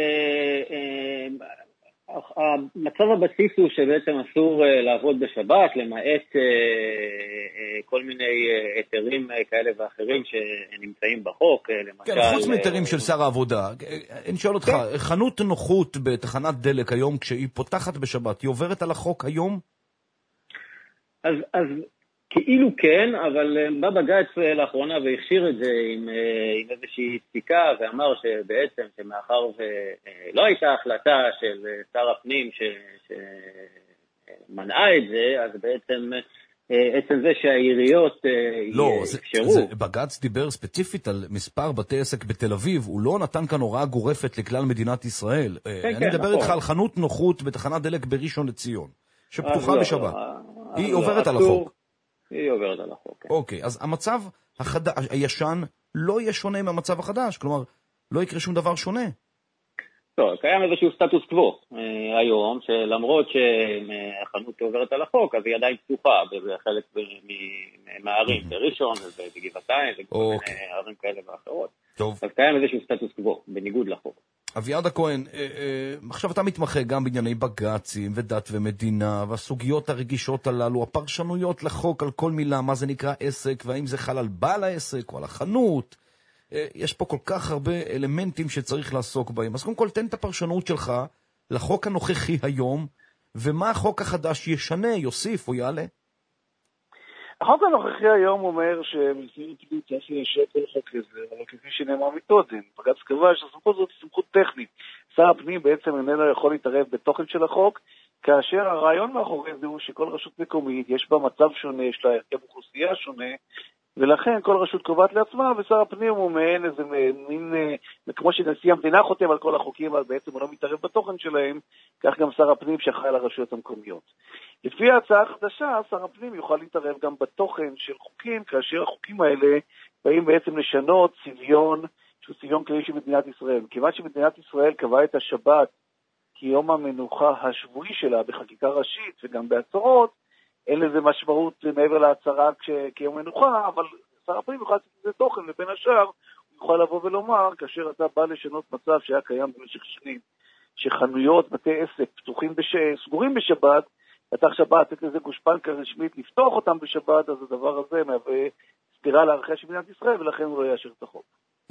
Speaker 22: המצב הבסיס הוא שבעצם אסור לעבוד בשבת, למעט כל מיני היתרים כאלה ואחרים שנמצאים בחוק.
Speaker 2: כן, חוץ מהיתרים של שר העבודה. אני שואל אותך, חנות נוחות בתחנת דלק היום, כשהיא פותחת בשבת, היא עוברת על החוק היום?
Speaker 22: אז כאילו כן, אבל בא בג"ץ לאחרונה והכשיר את זה עם איזושהי פסיקה, ואמר שבעצם שמאחר ולא הייתה החלטה של שר הפנים שמנעה את זה, אז בעצם עצם זה שהעיריות יכשירו.
Speaker 2: לא, בג"ץ דיבר ספציפית על מספר בתי עסק בתל אביב, הוא לא נתן כאן הוראה גורפת לכלל מדינת ישראל. אני מדבר איתך על חנות נוחות בתחנת דלק בראשון לציון, שפתוחה בשבת. היא עוברת על החוק.
Speaker 22: היא עוברת על החוק.
Speaker 2: אוקיי, אז המצב הישן לא יהיה שונה מהמצב החדש, כלומר, לא יקרה שום דבר שונה.
Speaker 22: לא, קיים איזשהו סטטוס קוו היום, שלמרות שהחנות עוברת על החוק, אז היא עדיין פתוחה בחלק מהערים, בראשון ובגבעתיים, וכל מיני ערים כאלה ואחרות. אז קיים איזשהו סטטוס קוו, בניגוד לחוק.
Speaker 2: אביעד הכהן, עכשיו אתה מתמחה גם בענייני בג"צים ודת ומדינה, והסוגיות הרגישות הללו, הפרשנויות לחוק על כל מילה, מה זה נקרא עסק, והאם זה חל על בעל העסק או על החנות. יש פה כל כך הרבה אלמנטים שצריך לעסוק בהם. אז קודם כל תן את הפרשנות שלך לחוק הנוכחי היום, ומה החוק החדש ישנה, יוסיף או יעלה?
Speaker 3: החוק הנוכחי היום אומר שמסגרת פלילית צריך לאשר כל חוק עזר, אבל כפי שנאמר מקודם, בג"ץ קבע שהסמכות זאת סמכות טכנית. שר הפנים בעצם איננו יכול להתערב בתוכן של החוק, כאשר הרעיון מאחורי זה הוא שכל רשות מקומית יש בה מצב שונה, יש לה הרכב אוכלוסייה שונה, ולכן כל רשות קובעת לעצמה, ושר הפנים הוא מעין איזה מין, כמו שנשיא המדינה חותם על כל החוקים, אבל בעצם הוא לא מתערב בתוכן שלהם, כך גם שר הפנים שאחראי על הרשויות המקומיות. לפי ההצעה החדשה, שר הפנים יוכל להתערב גם בתוכן של חוקים, כאשר החוקים האלה באים בעצם לשנות צביון, שהוא צביון כללי של מדינת ישראל. כיוון שמדינת ישראל קבעה את השבת כיום המנוחה השבועי שלה בחקיקה ראשית וגם בהצהרות, אין לזה משמעות מעבר להצהרה כיום מנוחה, אבל שר הפנים יוכל לתת לזה תוכן, ובין השאר הוא יוכל לבוא ולומר, כאשר אתה בא לשנות מצב שהיה קיים במשך שנים, שחנויות, בתי עסק סגורים בשבת, אתה עכשיו בא לתת לזה גושפנקה רשמית, לפתוח אותם בשבת, אז הדבר הזה מהווה סתירה לערכיה של מדינת ישראל, ולכן הוא לא יאשר את החוק.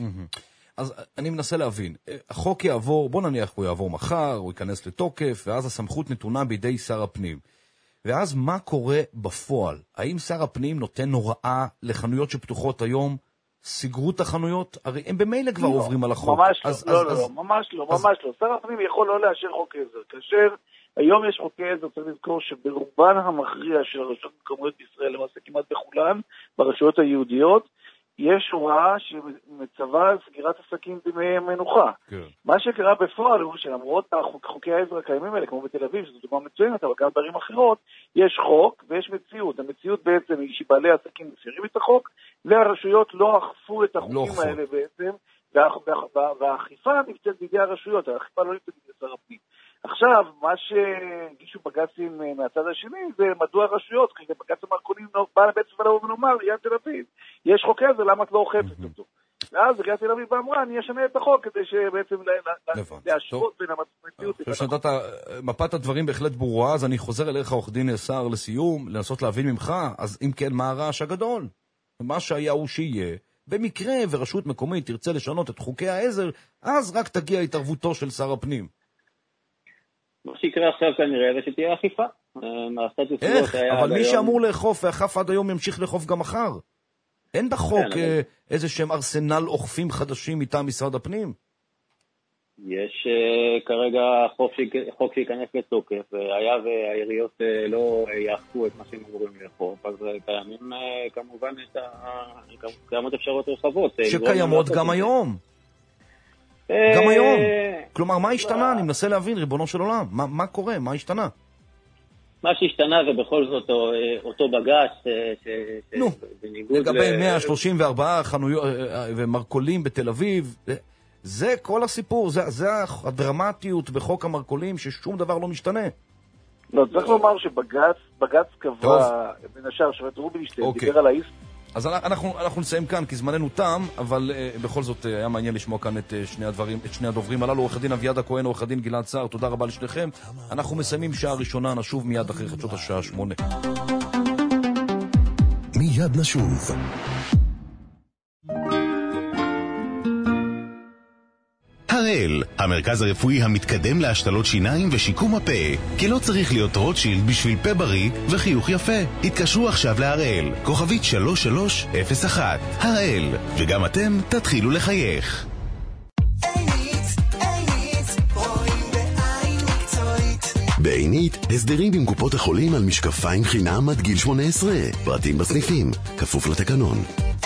Speaker 2: אז אני מנסה להבין, החוק יעבור, בוא נניח הוא יעבור מחר, הוא ייכנס לתוקף, ואז הסמכות נתונה בידי שר הפנים. ואז מה קורה בפועל? האם שר הפנים נותן הוראה לחנויות שפתוחות היום, סגרו את החנויות? הרי הם במילא כבר עוברים על החוק.
Speaker 3: ממש לא. שר הפנים יכול לא לאשר חוק עזר. כאשר היום יש חוקי עזר, צריך לזכור שברובן המכריע של הרשויות המקומיות בישראל, למעשה כמעט בכולן, ברשויות היהודיות, יש הוראה שמצווה על סגירת עסקים בימי מנוחה. מה שקרה בפועל הוא שלמרות חוקי העזר הקיימים האלה, כמו בתל אביב, שזו דוגמה מצוינת, אבל גם בערים אחרות, יש חוק ויש מציאות. המציאות בעצם היא שבעלי עסקים מפרים את החוק, והרשויות לא אכפו את החוקים האלה בעצם, והאכיפה נמצאת בידי הרשויות, האכיפה לא נמצאת בידי שר הפנים. עכשיו, מה שהגישו בג"צים מהצד השני זה מדוע הרשויות, כי בג"ץ המרכולים בא בעצם ולומר, עיריית תל אביב, יש חוק עזר, למה את לא אוכפת אותו? ואז עיריית תל אביב אמרה, אני אשנה את החוק כדי שבעצם להשוות בין המציאות.
Speaker 2: אני חושב שנתת מפת הדברים בהחלט ברורה, אז אני חוזר אליך עורך דין שר לסיום, לנסות להבין ממך, אז אם כן, מה הרעש הגדול? מה שהיה הוא שיהיה, במקרה ורשות מקומית תרצה לשנות את חוקי העזר, אז רק תגיע התערבותו של שר הפנים.
Speaker 22: מה שיקרה עכשיו כנראה זה שתהיה אכיפה.
Speaker 2: איך? אבל מי שאמור לאכוף ואכף עד היום ימשיך לאכוף גם מחר. אין בחוק איזה שהם ארסנל אוכפים חדשים מטעם משרד הפנים?
Speaker 22: יש כרגע חוק שייכנס לתוקף, והיה והעיריות לא יאכפו את מה שהם אמורים לאכוף, אז קיימים כמובן קיימות אפשרויות רחבות.
Speaker 2: שקיימות גם היום. גם היום. כלומר, מה השתנה? אני מנסה להבין, ריבונו של עולם. מה קורה? מה השתנה?
Speaker 22: מה שהשתנה זה בכל זאת אותו בג"ץ.
Speaker 2: נו, לגבי 134 חנויות ומרקולים בתל אביב, זה כל הסיפור, זה הדרמטיות בחוק המרקולים, ששום דבר לא משתנה.
Speaker 3: לא, צריך לומר שבג"ץ קבע, בין השאר, שופט רובינשטיין, דיבר על
Speaker 2: אז אנחנו נסיים כאן, כי זמננו תם, אבל בכל זאת היה מעניין לשמוע כאן את שני הדוברים הללו, עורך הדין אביעד הכהן, עורך הדין גלעד סער, תודה רבה לשניכם. אנחנו מסיימים שעה ראשונה, נשוב מיד אחרי חדשות השעה 8.
Speaker 1: מיד נשוב. הראל, המרכז הרפואי המתקדם להשתלות שיניים ושיקום הפה, כי לא צריך להיות רוטשילד בשביל פה בריא וחיוך יפה. התקשרו עכשיו להראל, כוכבית 3301. הראל, וגם אתם תתחילו לחייך. בעינית, הסדרים עם קופות החולים על משקפיים חינם עד גיל 18. פרטים בסניפים, כפוף לתקנון.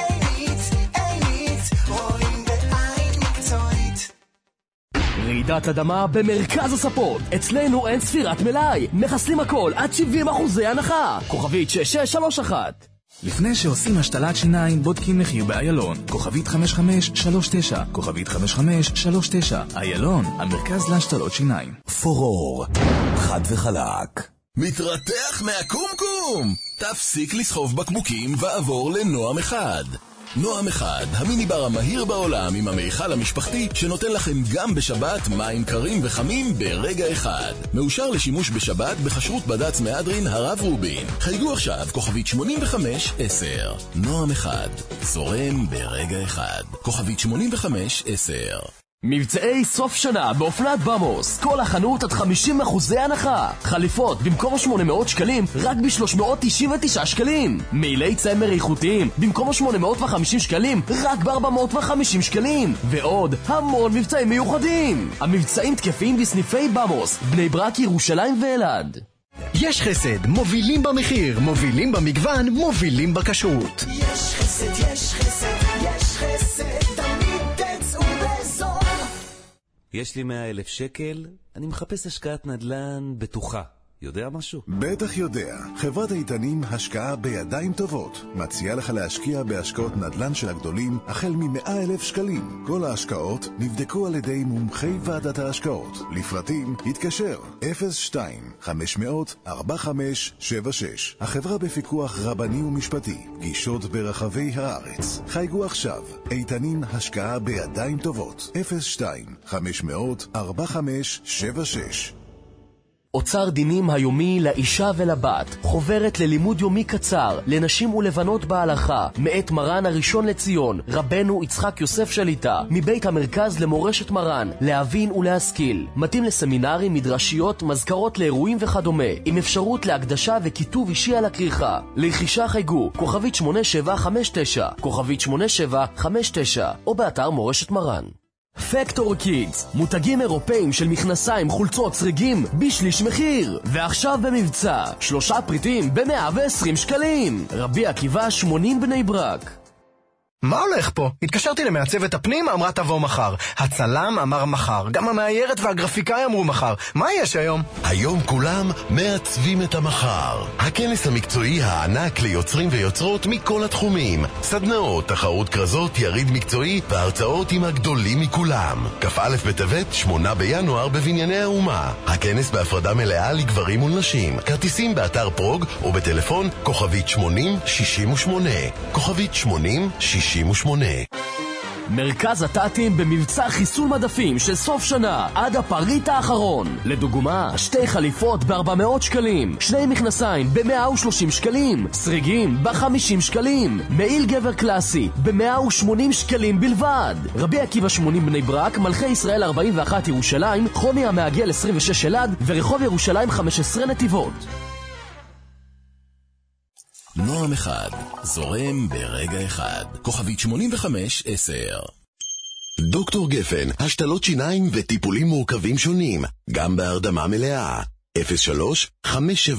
Speaker 19: רעידת אדמה במרכז הספות. אצלנו אין ספירת מלאי. מחסלים הכל עד 70% הנחה. כוכבית 6631.
Speaker 4: לפני שעושים השתלת שיניים, בודקים מחיר באיילון. כוכבית 5539. כוכבית 5539. איילון, המרכז להשתלות שיניים.
Speaker 1: פורור, חד וחלק. מתרתח מהקומקום! תפסיק לסחוב בקבוקים ועבור לנועם אחד. נועם אחד, המיניבר המהיר בעולם עם המיכל המשפחתי שנותן לכם גם בשבת מים קרים וחמים ברגע אחד. מאושר לשימוש בשבת בחשרות בד"ץ מהדרין הרב רובין. חייגו עכשיו כוכבית 8510. נועם אחד, זורם ברגע אחד. כוכבית 8510.
Speaker 19: מבצעי סוף שנה באופנת במוס. כל החנות עד 50% הנחה. חליפות במקום 800 שקלים רק ב-399 שקלים. מילי צמר איכותיים במקום 850 שקלים רק ב-450 שקלים. ועוד המון מבצעים מיוחדים. המבצעים תקפים בסניפי במוס, בני ברק, ירושלים ואלעד.
Speaker 7: יש חסד, מובילים במחיר, מובילים במגוון, מובילים בכשרות.
Speaker 6: יש חסד, יש חסד, יש חסד, תמיד תצאו בזול.
Speaker 8: יש לי 100,000 שקל, אני מחפש השקעת נדל"ן בטוחה. יודע משהו?
Speaker 5: בטח יודע. חברת איתנים השקעה בידיים טובות מציעה לך להשקיע בהשקעות נדל"ן של הגדולים החל מ100,000 שקלים. כל ההשקעות נבדקו על ידי מומחי ועדת ההשקעות. לפרטים התקשר 02-500-4576. החברה בפיקוח רבני ומשפטי, גישות ברחבי הארץ. חייגו עכשיו, איתנים השקעה בידיים טובות. 02-500-4576.
Speaker 19: אוצר דינים היומי לאישה ולבת, חוברת ללימוד יומי קצר לנשים ולבנות בהלכה, מאת מרן הראשון לציון רבנו יצחק יוסף שליטה, מבית המרכז למורשת מרן, להבין ולהשכיל. מתאים לסמינרים, מדרשיות, מזכרות לאירועים וכדומה, עם אפשרות להקדשה וכיתוב אישי על הכריכה. לרכישה חייגו כוכבית 8759, כוכבית 8759, או באתר מורשת מרן. פקטור קידס, מותגים אירופאים של מכנסיים, חולצות, סריגים בשליש מחיר, ועכשיו במבצע 3 פריטים ב120 שקלים. רבי עקיבא 80 בני ברק.
Speaker 7: מה הולך פה? התקשרתי למעצבת הפנים, אמרה תבוא מחר. הצלם אמר מחר. גם המאיירת והגרפיקאי אמרו מחר. מה יש היום?
Speaker 1: היום כולם מעצבים את המחר. הכנס המקצועי הענק ליוצרים ויוצרות מכל התחומים. סדנאות, תחרות קרזות, יריד מקצועי והרצאות עם הגדולים מכולם. כ"א בטבת, 8 בינואר בבנייני האומה. הכנס בהפרדה מלאה לגברים ולנשים. כרטיסים באתר פרוג או בטלפון כוכבית 8068. כוכבית 8068.
Speaker 19: מרכז הטאטים במבצע חיסול מדפים של סוף שנה עד הפריט האחרון. לדוגמה, 2 חליפות ב400 שקלים, 2 מכנסיים ב130 שקלים, סריגים ב50 שקלים, מעיל גבר קלאסי ב180 שקלים בלבד. רבי עקיבא 80 בני ברק, מלכי ישראל 41 ירושלים, חומי המעגל 26 אלעד, ורחוב ירושלים 15 נתיבות.
Speaker 1: נועם אחד, זורם ברגע אחד. כוכבית 8510. דוקטור גפן, השתלות שיניים וטיפולים מורכבים שונים, גם בהרדמה מלאה.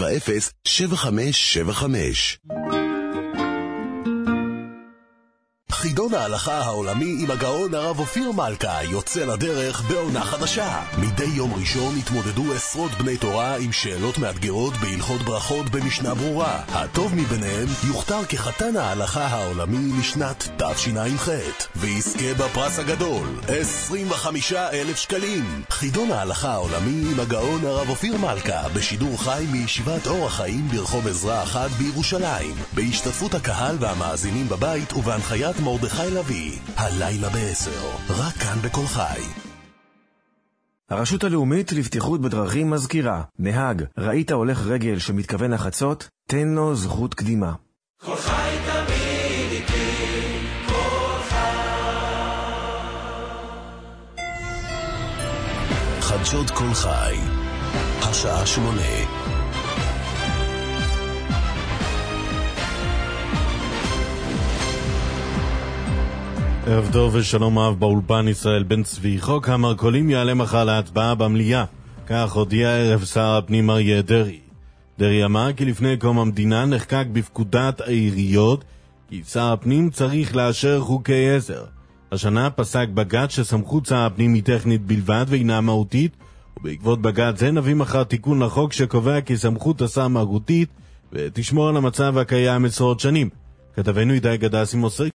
Speaker 1: 03-570-7575. חידון ההלכה העולמי עם הגאון הרב אופיר מלכה יוצא לדרך בעונה חדשה. מדי יום ראשון התמודדו עשרות בני תורה עם שאלות מאתגרות בהלכות ברכות במשנה ברורה. הטוב מביניהם יוכתר כחתן ההלכה העולמי לשנת תשע"ח ויזכה בפרס הגדול 25,000 שקלים. חידון ההלכה העולמי עם הגאון הרב אופיר מלכה בשידור חי מישיבת אור החיים ברחוב עזרא 1 בירושלים, בהשתתפות הקהל והמאזינים בבית ובהנחיית מרדכי לוי. הלילה ב-10 רק כאן בכל חי.
Speaker 20: הרשות הלאומית לבטיחות בדרכים מזכירה: נהג, ראית הולך רגל שמתכוון לחצות? תן לו זכות קדימה.
Speaker 6: כל חי תמיד איתי, כל חי.
Speaker 1: חדשות כל חי, השעה 8.
Speaker 9: ערב טוב ושלום אהב באולפן ישראל בן צבי. חוק המרכולים יעלה מחר להצבעה במליאה, כך הודיע ערב שר הפנים אריה דרעי. דרעי אמר כי לפני קום המדינה נחקק בפקודת העיריות כי שר הפנים צריך לאשר חוקי עזר. השנה פסק בג"ץ שסמכות שר הפנים היא טכנית בלבד ואינה מהותית, ובעקבות בג"ץ זה נביא מחר תיקון לחוק שקובע כי סמכות השר מהותית ותשמור על המצב הקיים עשרות שנים. כתבנו איתי גדסי מוסר